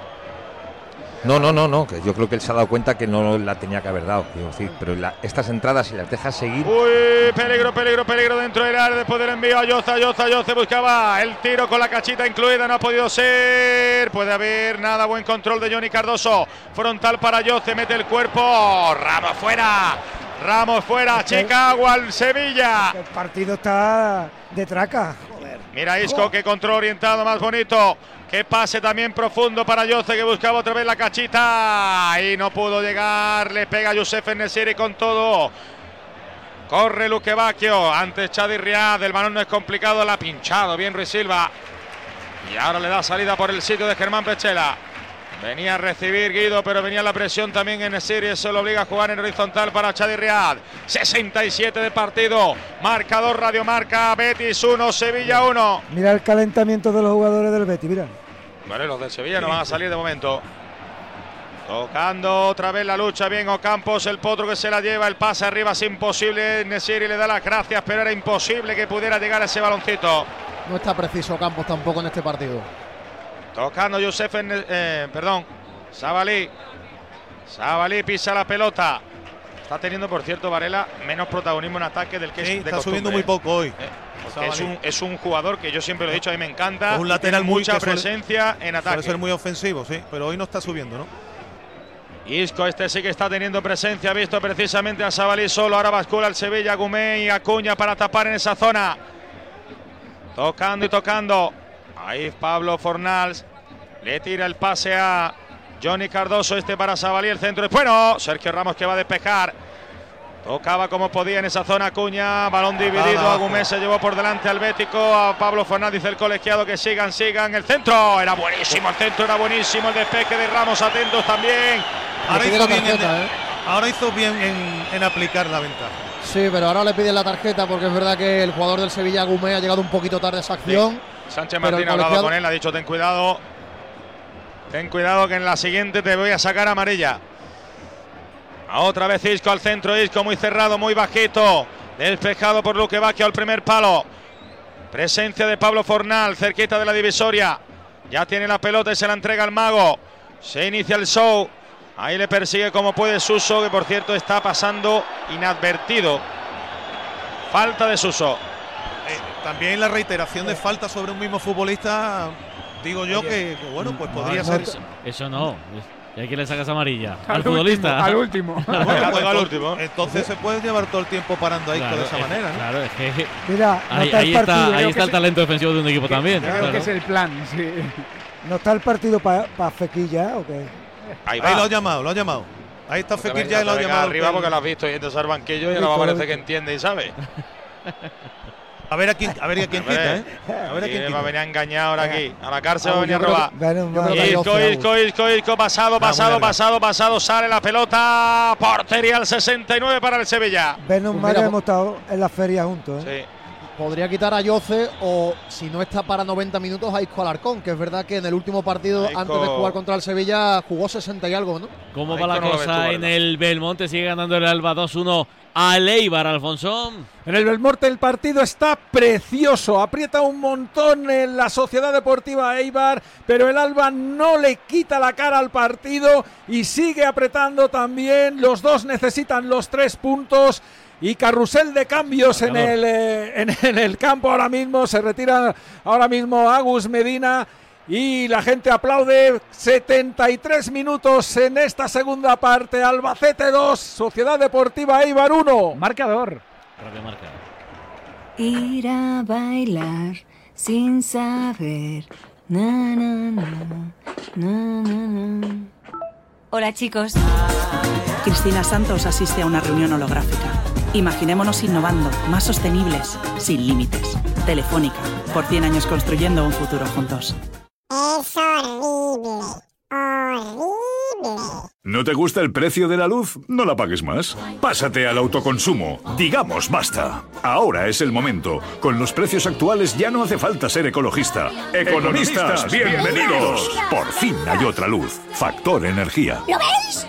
No, no, no, no, que yo creo que él se ha dado cuenta que no la tenía que haber dado, quiero decir, pero la, estas entradas, si las dejas seguir. Uy, peligro, peligro, peligro dentro del área después del envío a Yoza, Yoza, Yoza buscaba el tiro con la cachita incluida, no ha podido ser, puede haber nada, buen control de Johnny Cardoso, frontal para Yoce, mete el cuerpo, Ramos fuera, Ramos fuera, Chicago al Sevilla. El partido está de traca. Mira Isco, qué control orientado más bonito. Qué pase también profundo para Yoce, que buscaba otra vez la cachita. Y no pudo llegar. Le pega a Youssef En-Nesyri con todo. Corre Luque Bacchio. Antes Chadi Riad. El balón no es complicado. La ha pinchado bien Ruiz Silva. Y ahora le da salida por el sitio de Germán Pechela. Venía a recibir Guido, pero venía la presión también en En-Nesyri. Eso lo obliga a jugar en horizontal para Chadi Riad. sesenta y siete de partido. Marcador Radiomarca. Betis uno, Sevilla uno. Mira el calentamiento de los jugadores del Betis, mira. Bueno, los del Sevilla no van a salir de momento. Tocando otra vez la lucha, bien Ocampos, el potro que se la lleva, el pase arriba es imposible. Nesiri le da las gracias, pero era imposible que pudiera llegar a ese baloncito. No está preciso Campos tampoco en este partido. Tocando Josef, eh, perdón, Sabalí. Sabalí pisa la pelota. Está teniendo, por cierto, Varela, menos protagonismo en ataque del que sí, es de está costumbre, subiendo muy poco hoy. Eh, porque es un, es un jugador que yo siempre lo he dicho, a mí me encanta. Es un lateral tiene muy mucha suele, presencia en ataque. Puede ser muy ofensivo, sí, pero hoy no está subiendo, ¿no? Isco, este sí que está teniendo presencia, ha visto precisamente a Sabalí solo, ahora bascula el Sevilla, Gumé y Acuña para tapar en esa zona. Tocando y tocando. Ahí Pablo Fornals le tira el pase a Johnny Cardoso, este para Sabalí, el centro es bueno. Sergio Ramos que va a despejar. Tocaba como podía en esa zona Acuña, balón dividido, Agumé se llevó por delante al Bético, a Pablo Fornals dice el colegiado que sigan, sigan, el centro, era buenísimo, el centro era buenísimo, el despeje de Ramos, atentos también. Ahora hizo bien, tarjeta, en, ¿eh? ahora hizo bien en, en aplicar la ventaja. Sí, pero ahora le piden la tarjeta porque es verdad que el jugador del Sevilla, Agumé, ha llegado un poquito tarde a esa acción. Sí. Sánchez Martín ha hablado colegiado... con él, ha dicho ten cuidado, ten cuidado que en la siguiente te voy a sacar amarilla. A otra vez Isco al centro, Isco muy cerrado, muy bajito, despejado por Luque Bacchio al primer palo. Presencia de Pablo Fornals cerquita de la divisoria, ya tiene la pelota y se la entrega al mago. Se inicia el show, ahí le persigue como puede Suso, que por cierto está pasando inadvertido. Falta de Suso. Eh, también la reiteración de falta sobre un mismo futbolista, digo yo que, que bueno, pues podría no, ser. Eso, eso no. ¿Y a quién le sacas amarilla? Al, al futbolista. Último, al último. Bueno, pues, al último. Entonces se puede llevar todo el tiempo parando ahí claro, de esa es, manera, ¿no? Claro, es que. Mira, no ahí, está ahí el partido, está, ahí está el se... talento defensivo de un equipo que, también. Creo claro. que es el plan, sí. ¿No está el partido para pa Fekir o qué? Ahí, ahí lo ha llamado, lo ha llamado. Ahí está Fekir ya y lo ha llamado. Arriba porque lo has visto yendo al banquillo y ahora parece que entiende y sabe. A ver a quién, a ver a quién quita, ¿eh? A ver a quién va a venir a engañar ahora aquí. A la cárcel ah, va a venir a robar. Isco, Isco, Isco, Isco, pasado, pasado, pasado, pasado, sale la pelota. Portería al sesenta y nueve para el Sevilla. Menos mal pues que hemos estado en la feria juntos, ¿eh? Sí. Podría quitar a Yoce o, si no está para noventa minutos, a Isco Alarcón, que es verdad que en el último partido, Isco... antes de jugar contra el Sevilla, jugó sesenta y algo, ¿no? ¿Cómo Isco va la no cosa en el Belmonte? Sigue ganando el Alba dos uno al Eibar, Alfonso. En el Belmonte el partido está precioso, aprieta un montón en la Sociedad Deportiva Eibar, pero el Alba no le quita la cara al partido y sigue apretando también. Los dos necesitan los tres puntos. Y carrusel de cambios en el, eh, en, en el campo ahora mismo. Se retira ahora mismo Agus Medina y la gente aplaude. setenta y tres minutos en esta segunda parte. Albacete dos, Sociedad Deportiva Eibar uno. Marcador. Radio Marca. Ir a bailar sin saber. Na, na, na, na, na, na. Hola, chicos. Cristina Santos asiste a una reunión holográfica. Imaginémonos innovando, más sostenibles, sin límites. Telefónica, por cien años construyendo un futuro juntos. Es horrible, horrible. ¿No te gusta el precio de la luz? No la pagues más. Pásate al autoconsumo. Digamos basta. Ahora es el momento. Con los precios actuales ya no hace falta ser ecologista. Economistas, bienvenidos. Por fin hay otra luz. Factor Energía. ¿Lo veis?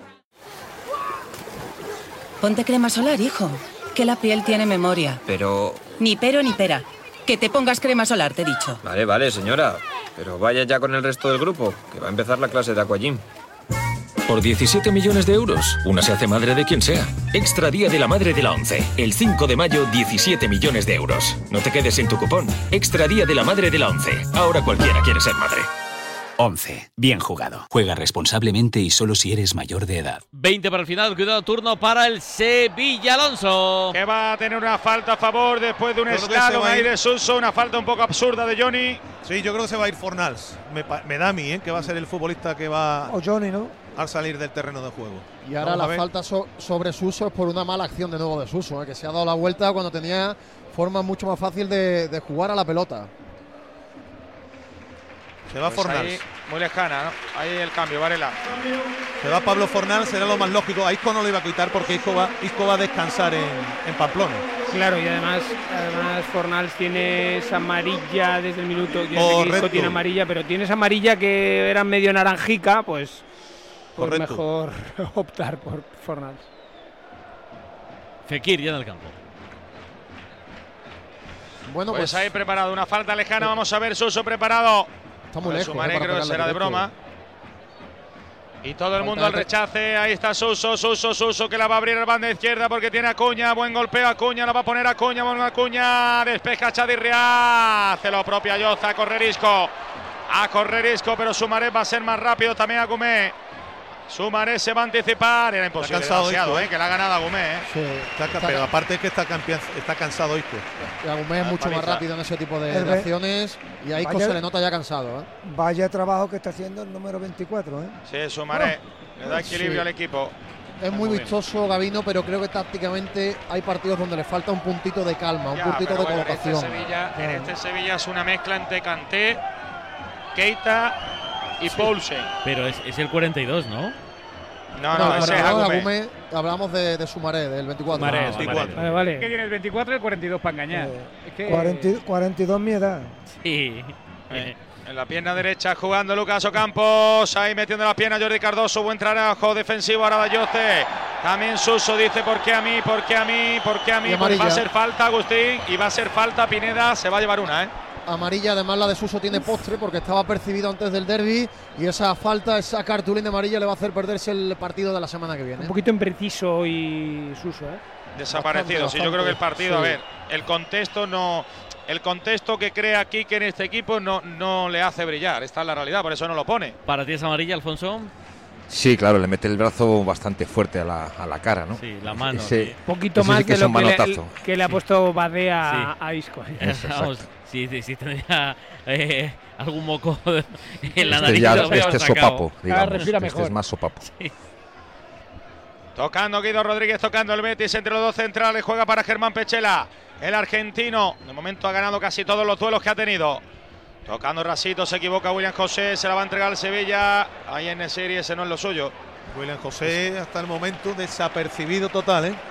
Ponte crema solar, hijo, que la piel tiene memoria. Pero... Ni pero ni pera. Que te pongas crema solar, te he dicho. Vale, vale, señora. Pero vaya ya con el resto del grupo, que va a empezar la clase de Aquagym. Por diecisiete millones de euros, una se hace madre de quien sea. Extra Día de la Madre de la ONCE. El cinco de mayo, diecisiete millones de euros. No te quedes sin tu cupón. Extra Día de la Madre de la ONCE. Ahora cualquiera quiere ser madre. once. Bien jugado. Juega responsablemente y solo si eres mayor de edad. veinte para el final. Cuidado, turno para el Sevilla, Alonso. Que va a tener una falta a favor después de un slalom ahí de Suso. Una falta un poco absurda de Johnny. Sí, yo creo que se va a ir Fornals. Me, me da a mí, ¿eh? Que va a ser el futbolista que va o Johnny, ¿no? al salir del terreno de juego. Y ahora la falta so sobre Suso es por una mala acción de nuevo de Suso, ¿eh? Que se ha dado la vuelta cuando tenía forma mucho más fácil de, de jugar a la pelota. Se va pues Fornals. Ahí, muy lejana, ¿no? Ahí el cambio, Varela. Se va Pablo Fornals, será lo más lógico. A Isco no lo iba a quitar porque Isco va, Isco va a descansar en, en Pamplona. Claro, y además, además Fornals tiene esa amarilla desde el minuto. Yo sé que Isco tiene amarilla, pero tiene esa amarilla que era medio naranjica, pues pues Correcto. mejor optar por Fornals. Fekir ya en el campo. Bueno, pues, pues ahí preparado, una falta lejana, vamos a ver Suso preparado. está muy Pues lejos. Sumaré eh, para creo que pegarle será de directo. broma. Y todo el Falta mundo al de- rechace, ahí está Suso, Suso, Suso que la va a abrir el banda izquierda porque tiene Acuña, buen golpeo Acuña, la va a poner Acuña, buen Acuña, despeja Chadirria, hace lo propio Ayoza, a correr Isco, a correr Isco, pero Sumaré va a ser más rápido también Agumé. Sumaré se va a anticipar, era imposible, cansado demasiado, Isco, eh, ¿eh? que la ha ganado Agumé. Eh. Sí, Está ca- está pero ca- aparte es que está, campean- está cansado Isco. y Agumé es Ah, mucho más paliza. rápido en ese tipo de, El de ve- acciones y a Isco Vaya- se le nota ya cansado. ¿eh? Vaya trabajo que está haciendo el número veinticuatro, ¿eh? Sí, Sumaré, le da equilibrio Sí. al equipo. Es muy muy bien. vistoso Gabino, pero creo que tácticamente hay partidos donde le falta un puntito de calma, un Ya, puntito pero de bueno, en colocación. este Sevilla, en este Sevilla es una mezcla entre Kanté, Keita y Poulsen. Pero es, es el cuarenta y dos, ¿no? No, No, no, ese es hablamos de Agumé. Agumé, hablamos de, de Sumaré, del veinticuatro. Sumaré, Ah, Sumaré. vale. Vale, vale. Que tiene el veinticuatro y el cuarenta y dos para engañar. Eh, Es que- cuarenta, cuarenta y dos mi edad. Sí. Eh, En la pierna derecha jugando Lucas Ocampos, ahí metiendo la pierna Jordi Cardoso, buen trabajo defensivo ahora de Ayoce. También Suso dice por qué a mí, por qué a mí, por qué a mí, Y pues va amarilla. a ser falta Agustín y va a ser falta Pineda, se va a llevar una, ¿eh? Amarilla, además la de Suso tiene postre porque estaba percibido antes del derbi y esa falta, esa cartulina amarilla le va a hacer perderse el partido de la semana que viene. Un poquito impreciso y Suso, ¿eh? Desaparecido, sí, Bastante, yo creo que el partido, sí. a ver, el contexto no, el contexto que crea Quique en este equipo no, no le hace brillar, esta es la realidad, por eso no lo pone. ¿Para ti es amarilla, Alfonso? Sí, claro, le mete el brazo bastante fuerte a la, a la cara, ¿no? Sí, la mano. Ese- sí. Un poquito ese más sí que de es lo un que le, manotazo. que le ha puesto Badea Sí. a, a Isco. Eso, Vamos, exacto. sí, sí, sí, tendría eh, algún moco en la Este, nariz. ya, lo habría este es sacado. sopapo, digamos. respira Este mejor. es más sopapo. Tocando Guido Rodríguez, tocando el Betis entre los dos centrales, juega para Germán Pechela, el argentino, de momento ha ganado casi todos los duelos que ha tenido. Tocando Rasito, se equivoca William José, se la va a entregar al Sevilla, ahí en serie ese no es lo suyo. William José hasta el momento desapercibido total, ¿eh?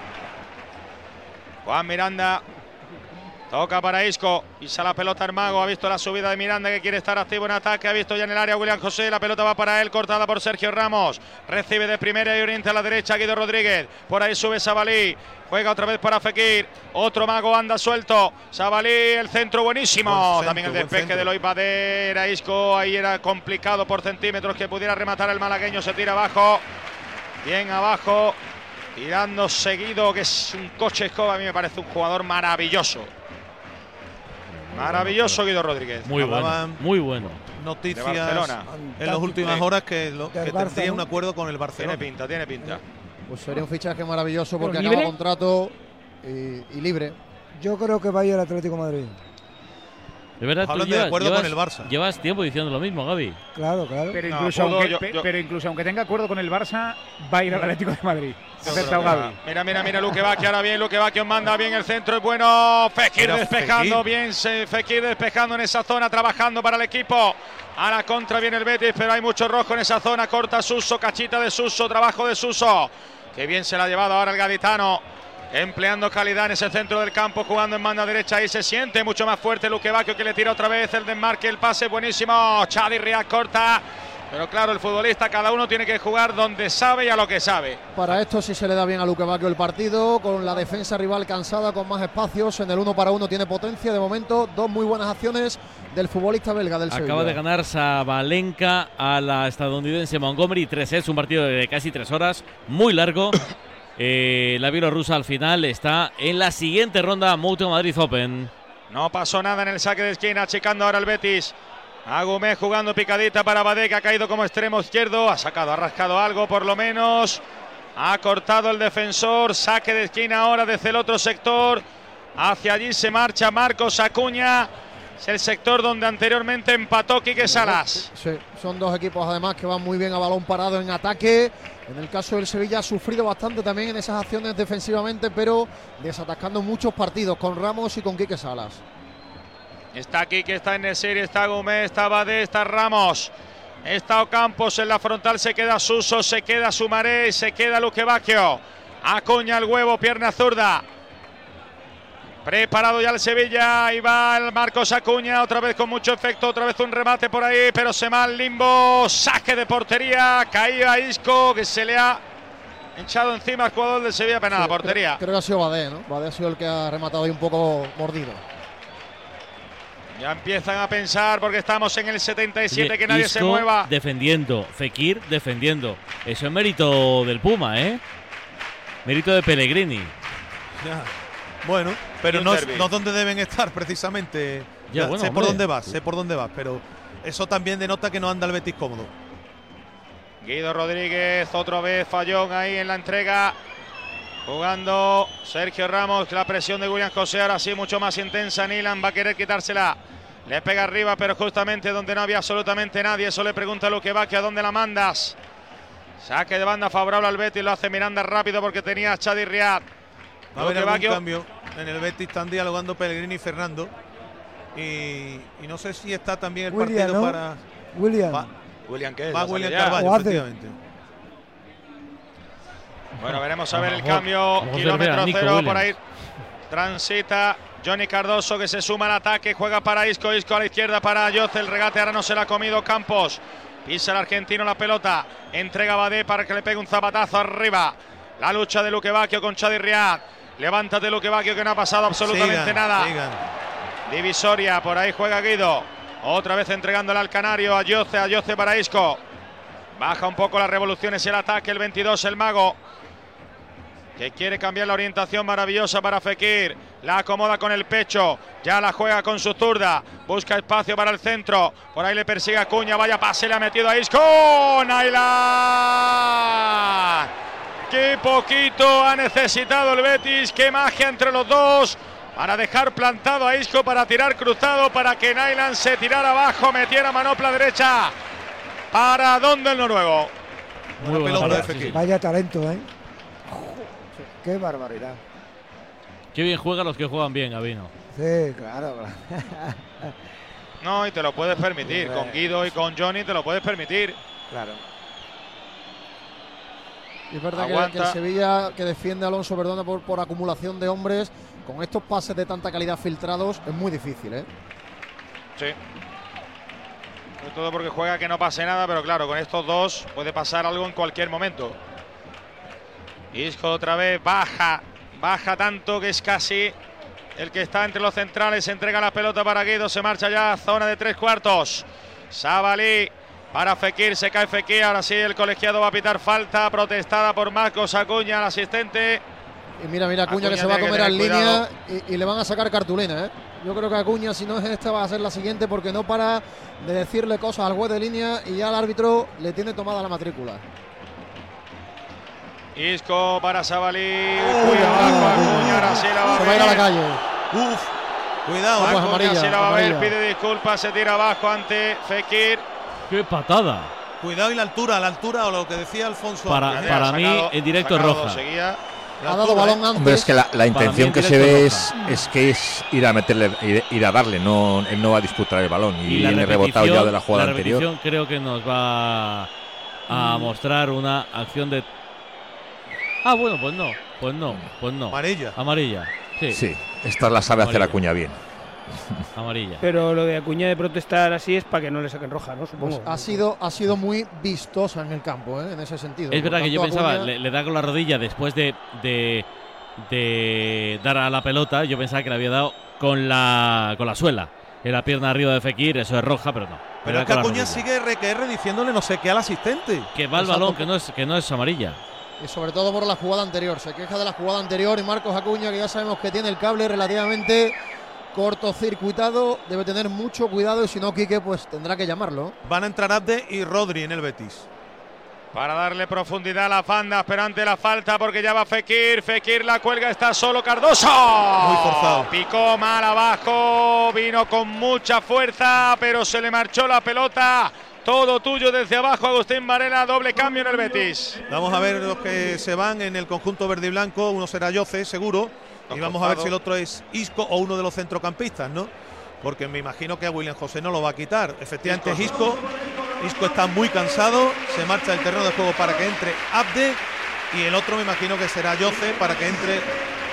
Juan Miranda toca para Isco, pisa la pelota Armago, ha visto la subida de Miranda que quiere estar activo en ataque, ha visto ya en el área William José, la pelota va para él, cortada por Sergio Ramos, recibe de primera y orienta a la derecha Guido Rodríguez, por ahí sube Sabalí, juega otra vez para Fekir, otro Mago anda suelto, Sabalí, el centro buenísimo, Buen centro, también el buen despeje centro. de Lois Badera, Isco, ahí era complicado por centímetros que pudiera rematar el malagueño, se tira abajo, bien abajo, tirando seguido, que es un coche escoba, a mí me parece un jugador maravilloso. Maravilloso Guido Rodríguez. Muy bueno, Hablaban muy bueno. Noticias De Barcelona. en las últimas Sí. horas que, lo, que Del tendría Barça, ¿no? un acuerdo con el Tiene Barcelona. pinta, tiene pinta. Pues sería un fichaje maravilloso porque ¿Libre? acaba contrato y, y libre. Yo creo que va a ir al Atlético de Madrid. De verdad, tú Hablan de llevas, acuerdo con llevas- el Barça. llevas tiempo diciendo lo mismo, Gaby. Claro, claro. Pero No, incluso, pudo, aunque, yo- pe- yo- pero incluso aunque tenga acuerdo con el Barça, va a ir al Atlético de Madrid. Yo Aceptado creo que Gavi. va. Mira, mira, mira, Luque Bacchi ahora bien, Luque Bacchi os manda bien el centro, es bueno. Fekir Mira, despejando Fekir. bien, se- Fekir despejando en esa zona, trabajando para el equipo. A la contra viene el Betis, pero hay mucho rojo en esa zona, corta Suso, cachita de Suso, trabajo de Suso. Qué bien se la ha llevado ahora el gaditano. Empleando calidad en ese centro del campo, jugando en banda derecha y se siente mucho más fuerte Luque Bacchio, que le tira otra vez el desmarque, el pase buenísimo. Chadi Riad corta. Pero claro, el futbolista, cada uno tiene que jugar donde sabe y a lo que sabe. Para esto sí se le da bien a Luque Bacchio el partido, con la defensa rival cansada, con más espacios, en el uno para uno tiene potencia, de momento dos muy buenas acciones del futbolista belga del Sevilla. Acaba de ganar Sabalenka a la estadounidense Montgomery tres sets, un partido de casi tres horas, muy largo. Eh, la bielorrusa al final está en la siguiente ronda, Mutua Madrid Open. No pasó nada en el saque de esquina, achicando ahora el Betis. Agumé jugando picadita para Badé, que ha caído como extremo izquierdo. Ha sacado, ha rascado algo por lo menos. Ha cortado el defensor. Saque de esquina ahora desde el otro sector. Hacia allí se marcha Marcos Acuña. Es el sector donde anteriormente empató Quique Salas. Sí, son dos equipos además que van muy bien a balón parado en ataque. En el caso del Sevilla ha sufrido bastante también en esas acciones defensivamente, pero desatascando muchos partidos con Ramos y con Quique Salas. Está Quique, está Enesiri, está Agumé, está Badé, está Ramos. Está Ocampos en la frontal, se queda Suso, se queda Sumaré, se queda Luque Bacchio. Acuña el huevo, pierna zurda. Preparado ya el Sevilla, ahí va el Marcos Acuña, otra vez con mucho efecto, otra vez un remate por ahí, pero se va al limbo, saque de portería, caía Isco, que se le ha echado encima al jugador del Sevilla, pero nada, sí, portería. Creo, creo que ha sido Badé, ¿no? Badé ha sido el que ha rematado ahí un poco mordido. Ya empiezan a pensar porque estamos en el setenta y siete, Oye, que nadie Isco se mueva. defendiendo, Fekir defendiendo. Eso es mérito del Puma, ¿eh? Mérito de Pellegrini. Ya. Bueno, pero no, no donde deben estar precisamente. Ya, ya, bueno, sé hombre. por dónde vas, sé por dónde vas, pero eso también denota que no anda el Betis cómodo. Guido Rodríguez, otra vez fallón ahí en la entrega. Jugando Sergio Ramos, la presión de William José, ahora sí mucho más intensa. Nilan va a querer quitársela. Le pega arriba, pero justamente donde no había absolutamente nadie. Eso le pregunta a Luque Vázquez, ¿a dónde la mandas? Saque de banda favorable al Betis, lo hace Miranda rápido porque tenía a Chadi Riad. Va a haber algún cambio en el Betis, están dialogando Pellegrini y Fernando. Y, y no sé si está también el William, partido ¿no? para… William. Va, William, ¿qué es? va ¿La William salida? Carvalho, ¿O hace? efectivamente. Bueno, veremos a ver el Vamos, cambio. vamos a Kilómetro ver a Nico cero, por Williams. ahí transita Johnny Cardoso, que se suma al ataque, juega para Isco, Isco a la izquierda para Yoce, el regate ahora no se la ha comido Campos. Pisa el argentino la pelota, entrega a Badé para que le pegue un zapatazo arriba. La lucha de Luque Bacchio con Chadi Riad. Levántate, Luque Bacchio, que no ha pasado absolutamente Sigan, nada. sigan. Divisoria, por ahí juega Guido. Otra vez entregándole al Canario, a Yoce, a Yoce para Isco. Baja un poco las revoluciones y el ataque, el veintidós, el mago, que quiere cambiar la orientación maravillosa para Fekir. La acomoda con el pecho, ya la juega con su zurda, busca espacio para el centro, por ahí le persigue a Acuña, vaya pase, le ha metido a Isco. Naila, qué poquito ha necesitado el Betis, qué magia entre los dos para dejar plantado a Isco, para tirar cruzado, para que Nailan se tirara abajo, metiera manopla derecha para donde el noruego. Muy buena pelota parada, de sí, Fekir. sí. Vaya talento, ¿eh? Qué barbaridad. Qué bien juegan los que juegan bien, Gabino. Sí, claro. No, y te lo puedes permitir, con Guido y con Johnny te lo puedes permitir. Claro. Y es verdad que, Aguanta. que el Sevilla, que defiende a Alonso Verdona por, por acumulación de hombres, con estos pases de tanta calidad filtrados, es muy difícil, ¿eh? Sí. Sobre todo porque juega que no pase nada, pero claro, con estos dos puede pasar algo en cualquier momento. Isco otra vez baja, baja tanto que es casi el que está entre los centrales. Entrega la pelota para Guido, se marcha ya a zona de tres cuartos. Sabalí para Fekir, se cae Fekir, ahora sí el colegiado va a pitar falta, protestada por Marcos Acuña, el asistente. Y mira, mira, Acuña, Acuña que se va a tiene que comer en tener línea y, y le van a sacar cartulina, ¿eh? Yo creo que Acuña, si no es esta, va a ser la siguiente, porque no para de decirle cosas al juez de línea y ya el árbitro le tiene tomada la matrícula. Isco para Sabalí, cuidado con Acuña, ahora sí la va a Se ver. va a ir a la calle. Uf, cuidado. Pues Acuña amarilla, sí la va a ver, amarilla. pide disculpas, se tira abajo ante Fekir. ¡Qué patada! Cuidado y la altura, la altura o lo que decía Alfonso. Para, antes. para Ha mí, sacado- en directo ha sacado roja. dos seguidas. La Ha dado altura, balón ¿eh? antes. Hombre, es que la, la intención mí que en se directo ve roja. es, es que es ir a meterle, ir, ir a darle, no, él no va a disputar el balón y, la viene rebotado ya de la jugada la anterior. repetición creo que nos va a mostrar una acción de… Ah, bueno, pues no, pues no, pues no. Amarilla. Amarilla, sí, Sí, esta la sabe hacer Amarilla. Acuña bien. amarilla. Pero lo de Acuña de protestar así es para que no le saquen roja, ¿no? Supongo. Pues ha sido, ha sido muy vistosa en el campo, ¿eh? En ese sentido. Es Por verdad que yo tanto, pensaba, Acuña- le, le da con la rodilla después de, de, de dar a la pelota, yo pensaba que le había dado con la, con la suela. En la pierna arriba de Fekir, eso es roja, pero no. Pero Le da es que con la Acuña rodilla. sigue R que R diciéndole no sé qué al asistente. Que va el Exacto. balón, que no es, que no es amarilla. Y sobre todo por la jugada anterior. Se queja de la jugada anterior y Marcos Acuña, que ya sabemos que tiene el cable relativamente cortocircuitado, debe tener mucho cuidado y si no, Quique, pues tendrá que llamarlo. Van a entrar Abde y Rodri en el Betis. Para darle profundidad a las bandas, pero ante la falta porque ya va Fekir. Fekir la cuelga, está solo Cardoso. Muy forzado. Picó mal abajo, vino con mucha fuerza, pero se le marchó la pelota. Todo tuyo desde abajo, Agustín Varela, doble cambio en el Betis. Vamos a ver los que se van en el conjunto verde y blanco. Uno será Yoce, seguro. Y vamos a ver si el otro es Isco o uno de los centrocampistas, ¿no? Porque me imagino que a William José no lo va a quitar. Efectivamente es Isco. Isco está muy cansado. Se marcha del terreno de juego para que entre Abde. Y el otro me imagino que será Yoce para que entre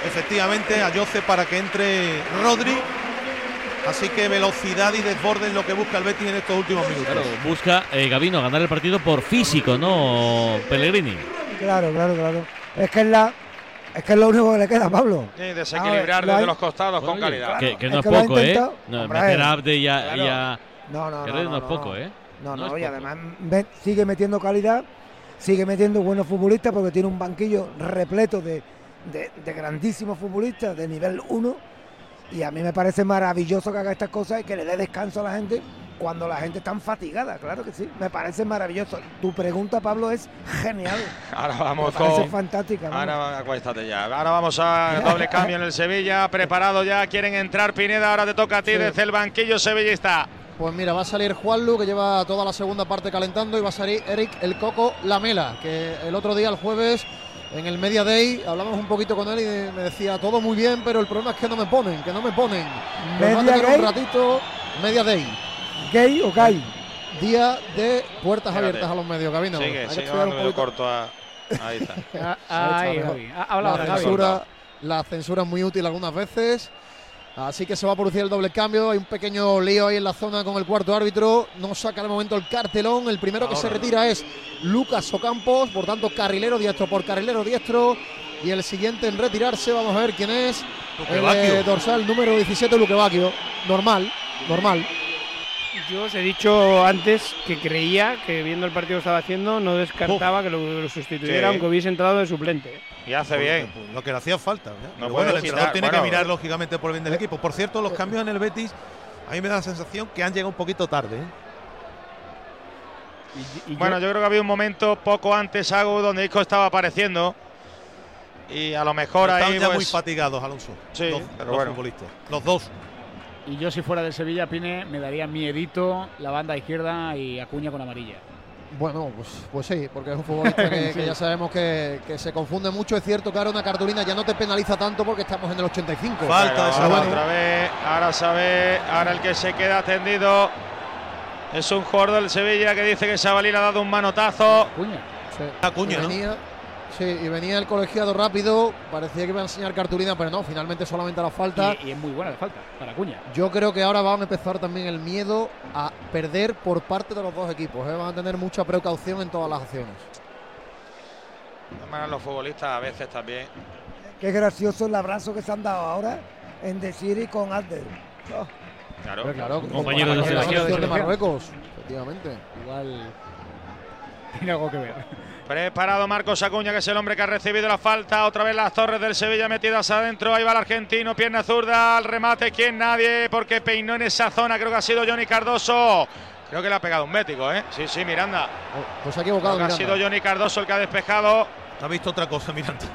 efectivamente a Jose para que entre Rodri. Así que velocidad y desborde es lo que busca el Betis en estos últimos minutos. Claro, busca eh, Gabino ganar el partido por físico, ¿no, Pellegrini? Claro, claro, claro. Es que es la es que es lo único que le queda a Pablo. Sí, desequilibrar desde los costados con Oye, calidad. Que, que Es no es que lo ha poco, ¿eh? intentado. No, Hombre, meter a Abde y a, claro. y a No, no, no, Guerrero no, no, es poco, no. ¿eh? No, no, es y poco. además ve- sigue metiendo calidad, sigue metiendo buenos futbolistas porque tiene un banquillo repleto de, de, de grandísimos futbolistas de nivel uno. Y a mí me parece maravilloso que haga estas cosas y que le dé descanso a la gente cuando la gente está fatigada, claro que sí. Me parece maravilloso. Tu pregunta, Pablo, es genial. Ahora vamos me parece con. fantástica. vamos. Ahora acuéstate ya. Ahora vamos a doble cambio en el Sevilla. Preparado ya. Quieren entrar Pineda. Ahora te toca a ti Sí. desde el banquillo sevillista. Pues mira, va a salir Juanlu, que lleva toda la segunda parte calentando, y va a salir Eric el Coco Lamela, que el otro día, el jueves, en el Media Day, hablamos un poquito con él y me decía, todo muy bien, pero el problema es que no me ponen, que no me ponen. Pues va a ¿Media tener Day? un ratito, Media Day. ¿Gay o gay? Día de puertas Fíjate. abiertas a los medios, Gabino. Sigue, Hay que sigue estudiar un dando medio poquito. corto a. Ahí está. Ah, Ahí, Javi. Ha- Habla ahora, la Javi. censura, la censura es muy útil algunas veces. Así que se va a producir el doble cambio. Hay un pequeño lío ahí en la zona con el cuarto árbitro. No saca de momento el cartelón. El primero que se retira es Lucas Ocampos. Por tanto, carrilero diestro por carrilero diestro. Y el siguiente en retirarse, vamos a ver quién es. El Luquevacchio. eh, dorsal número diecisiete, Luquevacchio. Normal, normal. Yo os he dicho antes que creía que viendo el partido que estaba haciendo no descartaba que lo, lo sustituyera, Sí. aunque hubiese entrado de suplente. Y hace bien. Pues lo que le hacía falta. ¿eh? No Pero bueno, el puedes entrenador quitar- tiene bueno, que mirar lógicamente por el bien del equipo. Por cierto, los cambios en el Betis, a mí me da la sensación que han llegado un poquito tarde. ¿eh? Y, y Bueno, yo creo que había un momento poco antes, Agu, donde Isco estaba apareciendo. Y a lo mejor Están ahí. ya pues, muy fatigados, Alonso. Sí, los, pero los bueno. futbolistas. Los dos. Y yo si fuera del Sevilla, Pine, me daría miedito la banda izquierda y Acuña con amarilla. Bueno, pues, pues sí, porque es un futbolista que, que ya sabemos que, que se confunde mucho. Es cierto que ahora una cartulina ya no te penaliza tanto porque estamos en el ochenta y cinco. Falta de Venga, Sabani. ahora otra vez, ahora sabe, ahora el que se queda tendido es un jugador del Sevilla que dice que Sabalí le ha dado un manotazo. Acuña. Sí. Acuña, y ¿no? venía, sí, y venía el colegiado rápido. Parecía que iba a enseñar cartulina, pero no, finalmente solamente la falta. Y, y es muy buena la falta para Acuña. Yo creo que ahora va a empezar también el miedo a perder por parte de los dos equipos. ¿eh? Van a tener mucha precaución en todas las acciones. Además, los futbolistas a veces también. Qué gracioso el abrazo que se han dado ahora en Desiri con Alder. Oh. Claro, Pero claro, compañero de como la selección. selección de Marruecos, efectivamente. Igual tiene algo que ver. Preparado Marcos Acuña, que es el hombre que ha recibido la falta. Otra vez las torres del Sevilla metidas adentro. Ahí va el argentino, pierna zurda, al remate. ¿Quién? Nadie, porque peinó en esa zona. Creo que ha sido Johnny Cardoso. Creo que le ha pegado un bético, ¿eh? Sí, sí, Miranda. Oh, pues se ha equivocado. Creo que ha Miranda. sido Johnny Cardoso el que ha despejado. Ha visto otra cosa, Miranda.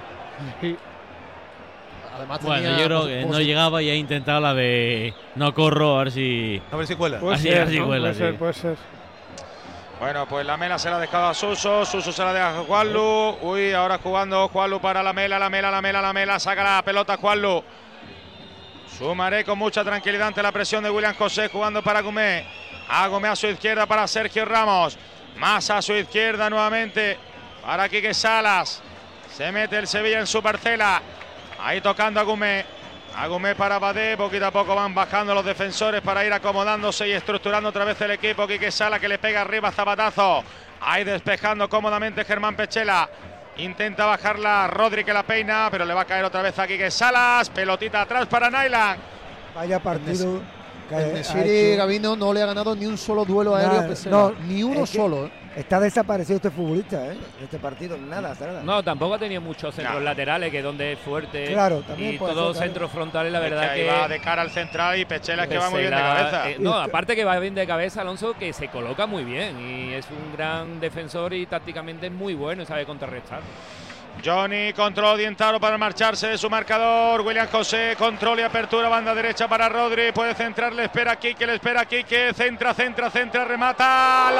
Además Bueno, tenía, yo creo pues, que pues, no llegaba y ha intentado la de no corro, a ver si. A ver si cuela. Puede Así, ser, así ¿no? cuela, puede sí. ser, puede ser. Bueno, pues la Mela se la ha dejado a Suso, Suso se la deja a Juanlu. Uy, ahora jugando Juanlu para la Mela, la Mela, la Mela, la Mela. Saca la pelota Juanlu. Sumaré con mucha tranquilidad ante la presión de William José jugando para Gumé. A Gumé a su izquierda para Sergio Ramos. Más a su izquierda nuevamente para Quique Salas. Se mete el Sevilla en su parcela. Ahí tocando a Gumé. A Gumé para Badé. Poquito a poco van bajando los defensores para ir acomodándose y estructurando otra vez el equipo. Quique Salas que le pega arriba, zapatazo. Ahí despejando cómodamente Germán Pechela. Intenta bajarla Rodri, que la peina, pero le va a caer otra vez a Quique Salas. Pelotita atrás para Nailan. Vaya partido. que El ha Nesiri hecho. Gabino no le ha ganado ni un solo duelo aéreo Nada, a Pesela. no, ni uno es que solo. ¿eh? Está desaparecido este futbolista, ¿eh? En este partido, nada, nada. No, tampoco ha tenido muchos centros No. laterales, que es donde es fuerte. Claro, también y puede todos ser, claro. centros frontales, la Es verdad que que. ahí va de cara al central y Pechela es que va muy bien de Pesela, cabeza. eh, no, aparte que va bien de cabeza, Alonso, que se coloca muy bien y es un gran defensor y tácticamente es muy bueno y sabe contrarrestar. Johnny, control Dientaro para marcharse de su marcador. William José, control y apertura, banda derecha para Rodri. Puede centrar, le espera aquí, que le espera aquí, que centra, centra, centra, remata.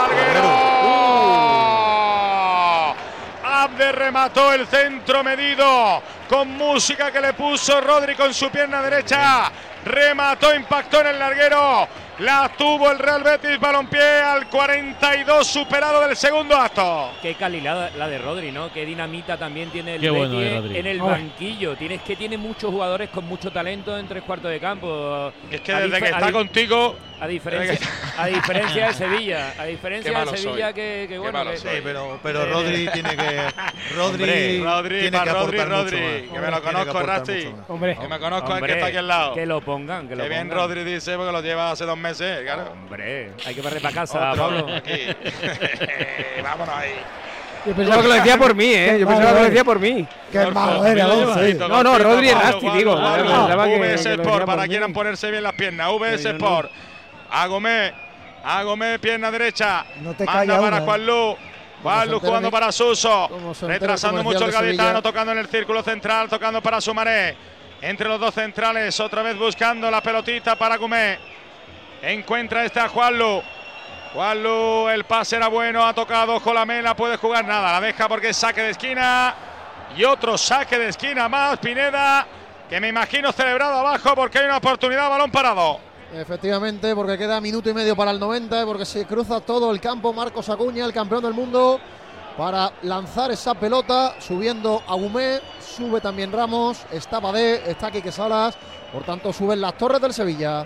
¡Larguero! Abde remató el centro medido con música que le puso Rodri con su pierna derecha. Remató, impactó en el larguero. La tuvo el Real Betis, balompié al cuarenta y dos, superado del segundo acto. Qué calidad la de Rodri, ¿no? Qué dinamita también tiene el Qué Betis bueno de Rodri. en el Oh. banquillo. Tienes que tiene muchos jugadores con mucho talento en tres cuartos de campo. Es que A desde dife- que a está di- contigo. A diferencia, a diferencia de Sevilla, a diferencia Qué malo de Sevilla soy. que, que Qué bueno, malo que- soy. Sí, pero, pero Eh, Rodri tiene que. Rodri, Hombre, Rodri, tiene que para Rodri, aportar Rodri, mucho más. que me lo Tiene que conozco, aportar Rasti. mucho más. Hombre, Que me conozco al hombre, que está aquí al lado. que lo pongan, que lo Qué bien pongan. Rodri dice porque lo lleva hace dos meses, claro. Hombre, hay que barrer para casa, Otro, Pablo. aquí. Vámonos ahí. yo pensaba que lo decía por mí, ¿eh? Yo pensaba que lo decía por mí. Qué malo eres, Alonso. No, no, Rodri es Rasti, digo. Pensaba que- V S que lo Sport, decía para por quieran mí. ponerse bien las piernas. V S yo no. Sport. A Gómez. A Gómez, pierna derecha. No te Manda calla para una. Juanlu. Juanlu jugando para Suso. se entere Retrasando comercial mucho el de Sevilla. gaditano, tocando en el círculo central, tocando para Sumaré. Entre los dos centrales, otra vez buscando la pelotita para Gómez. Encuentra esta a Juanlu. Juanlu, el pase era bueno, ha tocado Jolamela, puede jugar nada, la deja porque es saque de esquina. Y otro saque de esquina más, Pineda, que me imagino celebrado abajo porque hay una oportunidad, balón parado. Efectivamente, porque queda minuto y medio para el noventa, porque se cruza todo el campo Marcos Acuña, el campeón del mundo, para lanzar esa pelota, subiendo a Gumé, sube también Ramos, está Badé, está Quique Salas, por tanto suben las torres del Sevilla.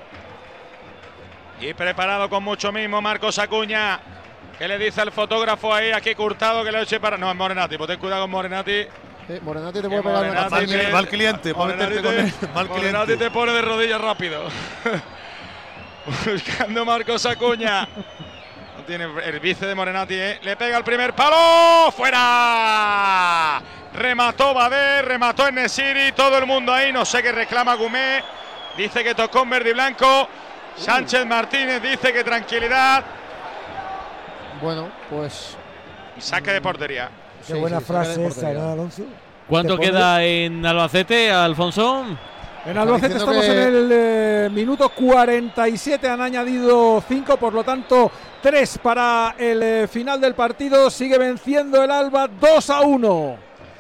Y preparado con mucho mismo Marcos Acuña. ¿Qué le dice el fotógrafo ahí? Aquí Curtado que le eche para. No, es Morenati, pues ten cuidado con Morenati. Sí, Morenati te Que puede pegar una Morenati castaña. te- Mal cliente, para Morenati meterte con te- él. Mal Morenati cliente. te pone de rodillas rápido. Buscando Marcos Acuña. No tiene el vice de Morenati, ¿eh? Le pega el primer palo. ¡Fuera! Remató Badé, remató Enesiri. Todo el mundo ahí. No sé qué reclama Gumé. Dice que tocó en verde y blanco. Sánchez Martínez dice que tranquilidad. Bueno, pues. Y saque de portería. Qué buena frase esa, ¿no, Alonso? ¿Cuánto Te pone- queda en Albacete, Alfonso? En Albacete diciendo estamos que- en el eh, minuto cuarenta y siete, han añadido cinco, por lo tanto tres para el eh, final del partido. Sigue venciendo el Alba dos a uno.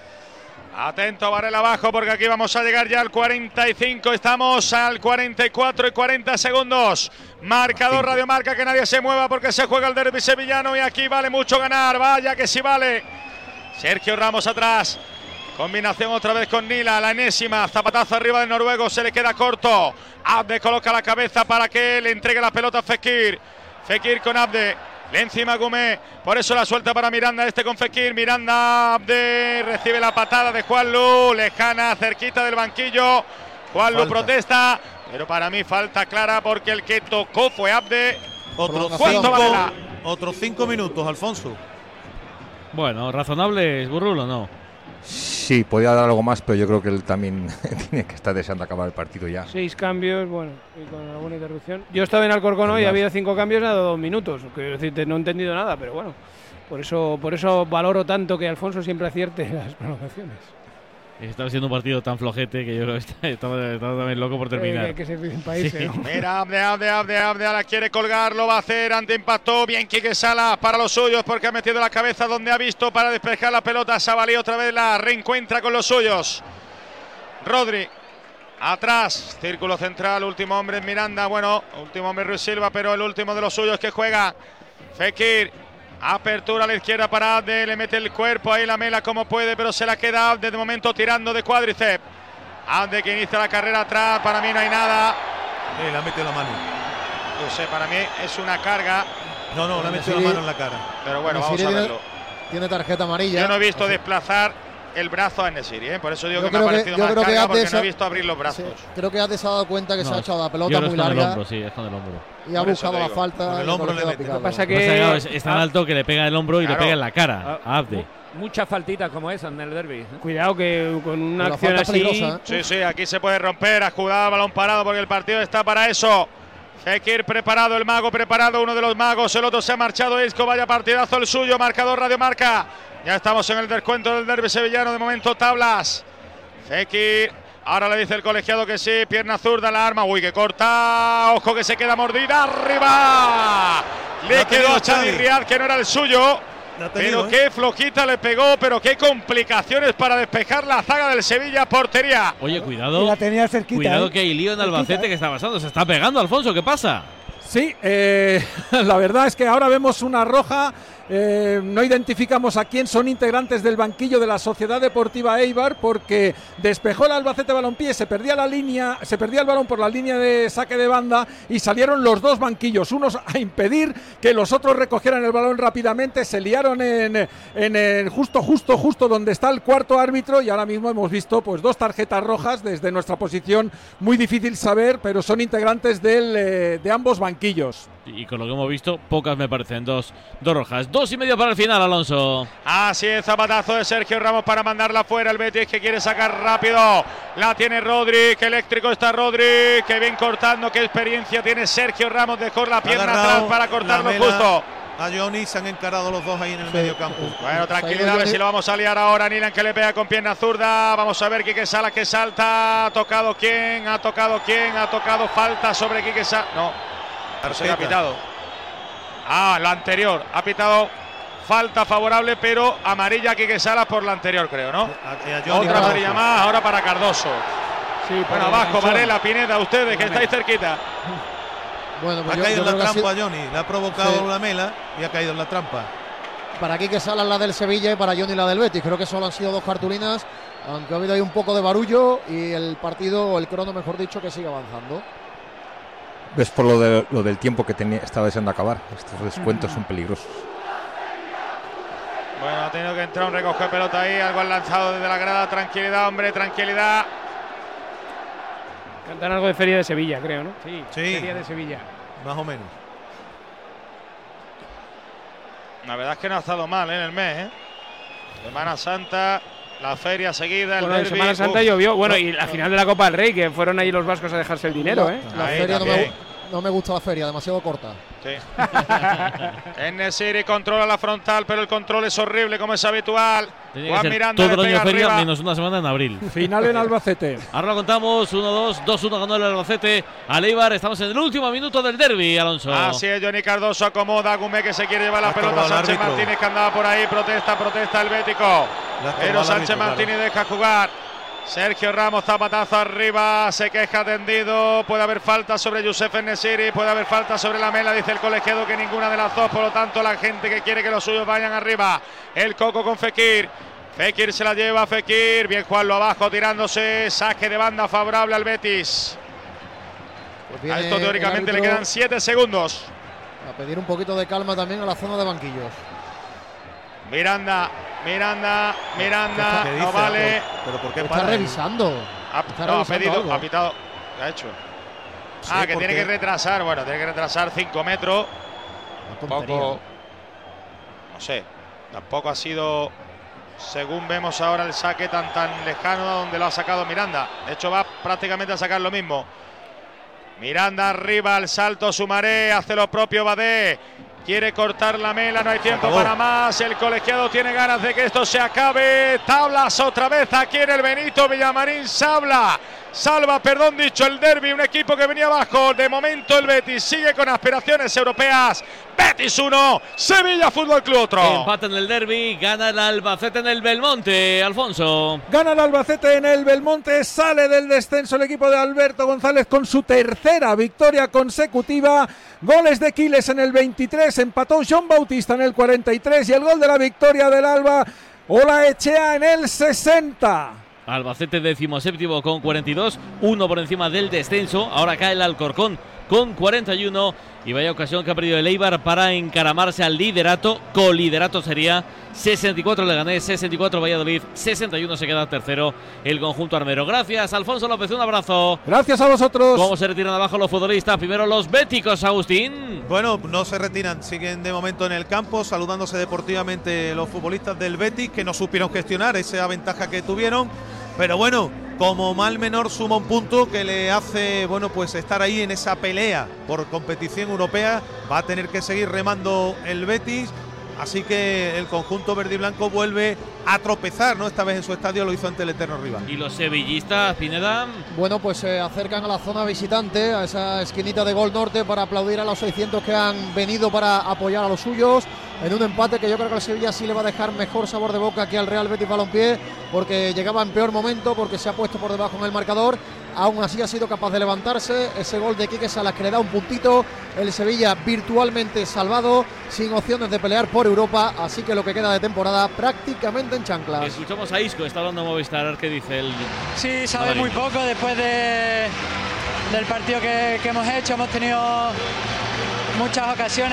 Atento Varela abajo porque aquí vamos a llegar ya al cuarenta y cinco, estamos al cuarenta y cuatro y cuarenta segundos. Marcador Radio Marca, que nadie se mueva porque se juega el derbi sevillano y aquí vale mucho ganar, vaya que sí vale. Sergio Ramos atrás, combinación otra vez con Nila, la enésima, zapatazo arriba del noruego, se le queda corto. Abde coloca la cabeza para que le entregue la pelota a Fekir. Fekir con Abde. Le encima Gumé, por eso la suelta para Miranda, este con Fekir, Miranda Abde, recibe la patada de Juanlu, lejana, cerquita del banquillo, Juanlu Falta. protesta, pero para mí falta clara porque el que tocó fue Abde. Otros ¿Cuánto cinco, Varela? otros cinco minutos, Alfonso. Bueno, razonable, es Burrulo, ¿no? Sí, podía dar algo más, pero yo creo que él también tiene que estar deseando acabar el partido ya. Seis cambios, bueno, y con alguna interrupción. Yo estaba en Alcorcón hoy y ha habido cinco cambios, ha dado dos minutos. Quiero decirte, no he entendido nada, pero bueno. Por eso, por eso valoro tanto que Alfonso siempre acierte las prolongaciones. Estaba siendo un partido tan flojete que yo creo que está- estaba, estaba también loco por terminar. Eh, que se piden países, Sí. ¿no? Mira, Abde, Abde, Abde, Abde, la quiere colgar, lo va a hacer, ante impactó, bien Quique Salas para los suyos porque ha metido la cabeza donde ha visto para despejar la pelota, Sabalí otra vez la reencuentra con los suyos. Rodri, atrás, círculo central, último hombre es Miranda, bueno, último hombre Ruiz Silva, pero el último de los suyos que juega, Fekir. Apertura a la izquierda para Abde, le mete el cuerpo ahí la mela como puede, pero se la queda Abde de momento tirando de cuádriceps. Abde que inicia la carrera atrás, para mí no hay nada. Eh, le ha metido la mano. No sé, para mí es una carga. No, no, le ha metido la mano en la cara. Pero bueno, vamos Enesiri a tiene- verlo. Tiene tarjeta amarilla. Yo no he visto desplazar el brazo a Enesiri, ¿eh? Por eso digo Yo que me ha creo que- parecido yo más creo que carga Abde porque se- no he visto abrir los brazos. Sí, creo que Abde se ha dado cuenta que se No, ha echado la yo pelota creo muy que es con el larga hombro, sí, es con el hombro. y ha Por eso buscado te la digo. falta. Con el y hombro colegio le ha mete. picado. Lo que pasa Lo que pasa es que, claro, es, es tan Ah, alto que le pega el hombro y Claro. le pega en la cara Ah, a Abde. Muchas faltitas como esas en el derbi. ¿eh? Cuidado que con una Pero la acción falta es así. peligrosa, ¿eh? Sí, sí, aquí se puede romper, ha jugado balón parado porque el partido está para eso. Fekir preparado, el mago preparado, uno de los magos, el otro se ha marchado, Isco, vaya partidazo el suyo, marcador Radio Marca. Ya estamos en el descuento del derbi sevillano, de momento tablas. Fekir, ahora le dice el colegiado que sí, pierna zurda, la arma, uy, que corta, ojo que se queda mordida, arriba. Le La ha quedó tenido a Chadi Xavi. Riad, que no era el suyo. La ha tenido, Pero ¿eh? qué flojita le pegó, pero qué complicaciones para despejar la zaga del Sevilla, portería. Oye, Y cuidado. la tenía cerquita. Cuidado ¿eh? que hay lío en Cerquita, Albacete ¿eh? que está pasando. Se está pegando, Alfonso, ¿qué pasa? Sí, eh, la verdad es que ahora vemos una roja. Eh, no identificamos a quién son integrantes del banquillo de la Sociedad Deportiva Eibar, porque despejó el Albacete Balompié, se perdía la línea, se perdía el balón por la línea de saque de banda y salieron los dos banquillos, unos a impedir que los otros recogieran el balón rápidamente, se liaron en, en, en justo, justo, justo donde está el cuarto árbitro, y ahora mismo hemos visto pues dos tarjetas rojas desde nuestra posición, muy difícil saber, pero son integrantes del, eh, de ambos banquillos. Y con lo que hemos visto, pocas me parecen, dos, dos rojas. Dos y medio para el final, Alonso. Así es, zapatazo de Sergio Ramos para mandarla fuera. El Betis que quiere sacar rápido. La tiene Rodri, que eléctrico está Rodri. Que bien cortando, qué experiencia tiene Sergio Ramos. Dejó la pierna atrás para cortarlo justo. A Johnny se han encarado los dos ahí en el sí. medio campo. Bueno, tranquilidad, a ver si lo vamos a liar ahora. Nilan que le pega con pierna zurda. Vamos a ver Quique Salas que salta. ¿Ha tocado quién? ¿Ha tocado quién? ¿Ha tocado falta sobre Quique Salas? No. No se le ha pitado. Ah, la anterior. Ha pitado falta favorable, pero amarilla Quique Salas por la anterior, creo, ¿no? A, a Otra amarilla más, ahora para Cardoso. Sí, bueno, abajo, Varela, Pineda, ustedes que estáis cerquita. Bueno, pues ha yo, caído yo en la trampa a Johnny, le ha provocado sí. la mela y ha caído en la trampa. Para Quique Salas la del Sevilla y para Johnny la del Betis. Creo que solo han sido dos cartulinas, aunque ha habido ahí un poco de barullo y el partido, o el crono, mejor dicho, que sigue avanzando. ¿Ves por lo, de, lo del tiempo que tenía, estaba deseando acabar? Estos descuentos son peligrosos. Bueno, ha tenido que entrar un recoge pelota ahí, algo han lanzado desde la grada. Tranquilidad, hombre, tranquilidad. Cantan algo de Feria de Sevilla, creo, ¿no? Sí, sí. Feria de Sevilla. Más o menos. La verdad es que no ha estado mal, ¿eh? En el mes, ¿eh? Semana Santa, la feria seguida, el bueno, derbi. En Semana Santa Uf. llovió. Bueno, y la final de la Copa del Rey, que fueron ahí los vascos a dejarse el dinero, ¿eh? La ahí, feria no me, no me gusta la feria, demasiado corta. Sí. En-Nesyri controla la frontal, pero el control es horrible, como es habitual. Juan Miranda todo el año feria, arriba. Menos una semana en abril. Final en Albacete. Ahora lo contamos, uno dos, dos uno ganó el Albacete al Eibar. Estamos en el último minuto del derbi, Alonso. Así es, Johnny Cardoso acomoda a Gumé, que se quiere llevar la Hasta pelota. Sánchez Martínez, que andaba por ahí, protesta, protesta el bético. Pero Sánchez Martínez claro. deja jugar. Sergio Ramos, zapatazo arriba, se queja tendido, puede haber falta sobre Youssef En-Nesyri, puede haber falta sobre la Mela, dice el colegiado que ninguna de las dos, por lo tanto la gente que quiere que los suyos vayan arriba. El Coco con Fekir, Fekir se la lleva, Fekir, bien Juanlo abajo tirándose, saque de banda favorable al Betis. Pues a esto teóricamente le quedan siete segundos. A pedir un poquito de calma también a la zona de banquillos. Miranda, Miranda, Miranda, ¿Qué no dice? vale. ¿Pero por qué Está para? revisando. Ha, Está no, revisando ha pedido, algo. ha pitado. ¿Qué ha hecho? Sí, ah, que porque... tiene que retrasar. Bueno, tiene que retrasar cinco metros. Tampoco. No sé. Tampoco ha sido, según vemos ahora, el saque tan tan lejano a donde lo ha sacado Miranda. De hecho, va prácticamente a sacar lo mismo. Miranda arriba, al salto Sumaré, hace lo propio Badé. Quiere cortar la Mela, no hay tiempo para más. El colegiado tiene ganas de que esto se acabe. Tablas otra vez aquí en el Benito Villamarín. Sabla, salva, perdón dicho, el derbi. Un equipo que venía abajo. De momento el Betis sigue con aspiraciones europeas. Betis uno, Sevilla Fútbol Club otro. Empate en el derbi, gana el Albacete en el Belmonte, Alfonso. Gana el Albacete en el Belmonte, sale del descenso el equipo de Alberto González con su tercera victoria consecutiva. Goles de Quiles en el veintitrés, empató John Bautista en el cuarenta y tres y el gol de la victoria del Alba, Olaechea en el sesenta. Albacete decimoséptimo con cuarenta y dos, uno por encima del descenso. Ahora cae el Alcorcón con cuarenta y uno. Y vaya ocasión que ha perdido el Eibar para encaramarse al liderato. Coliderato sería sesenta y cuatro Leganés, sesenta y cuatro Valladolid, sesenta y uno se queda tercero el conjunto armero. Gracias, Alfonso López, un abrazo. Gracias a vosotros. ¿Cómo se retiran abajo los futbolistas? Primero los béticos, Agustín. Bueno, no se retiran, siguen de momento en el campo, saludándose deportivamente los futbolistas del Betis, que no supieron gestionar esa ventaja que tuvieron. Pero bueno, como mal menor suma un punto que le hace, bueno, pues estar ahí en esa pelea por competición europea. Va a tener que seguir remando el Betis, así que el conjunto verde y blanco vuelve a tropezar, ¿no? Esta vez en su estadio, lo hizo ante el eterno rival. ¿Y los sevillistas, Pineda? Bueno, pues se acercan a la zona visitante, a esa esquinita de Gol Norte, para aplaudir a los seiscientos que han venido para apoyar a los suyos, en un empate que yo creo que al Sevilla sí le va a dejar mejor sabor de boca que al Real Betis Balompié, porque llegaba en peor momento, porque se ha puesto por debajo en el marcador aún así ha sido capaz de levantarse. Ese gol de Quique Salas que le da un puntito, el Sevilla virtualmente salvado, sin opciones de pelear por Europa, así que lo que queda de temporada prácticamente en chanclas. Escuchamos a Isco, está hablando Movistar, ¿qué dice él? Sí, sabe muy poco después de, del partido que, que hemos hecho, hemos tenido muchas ocasiones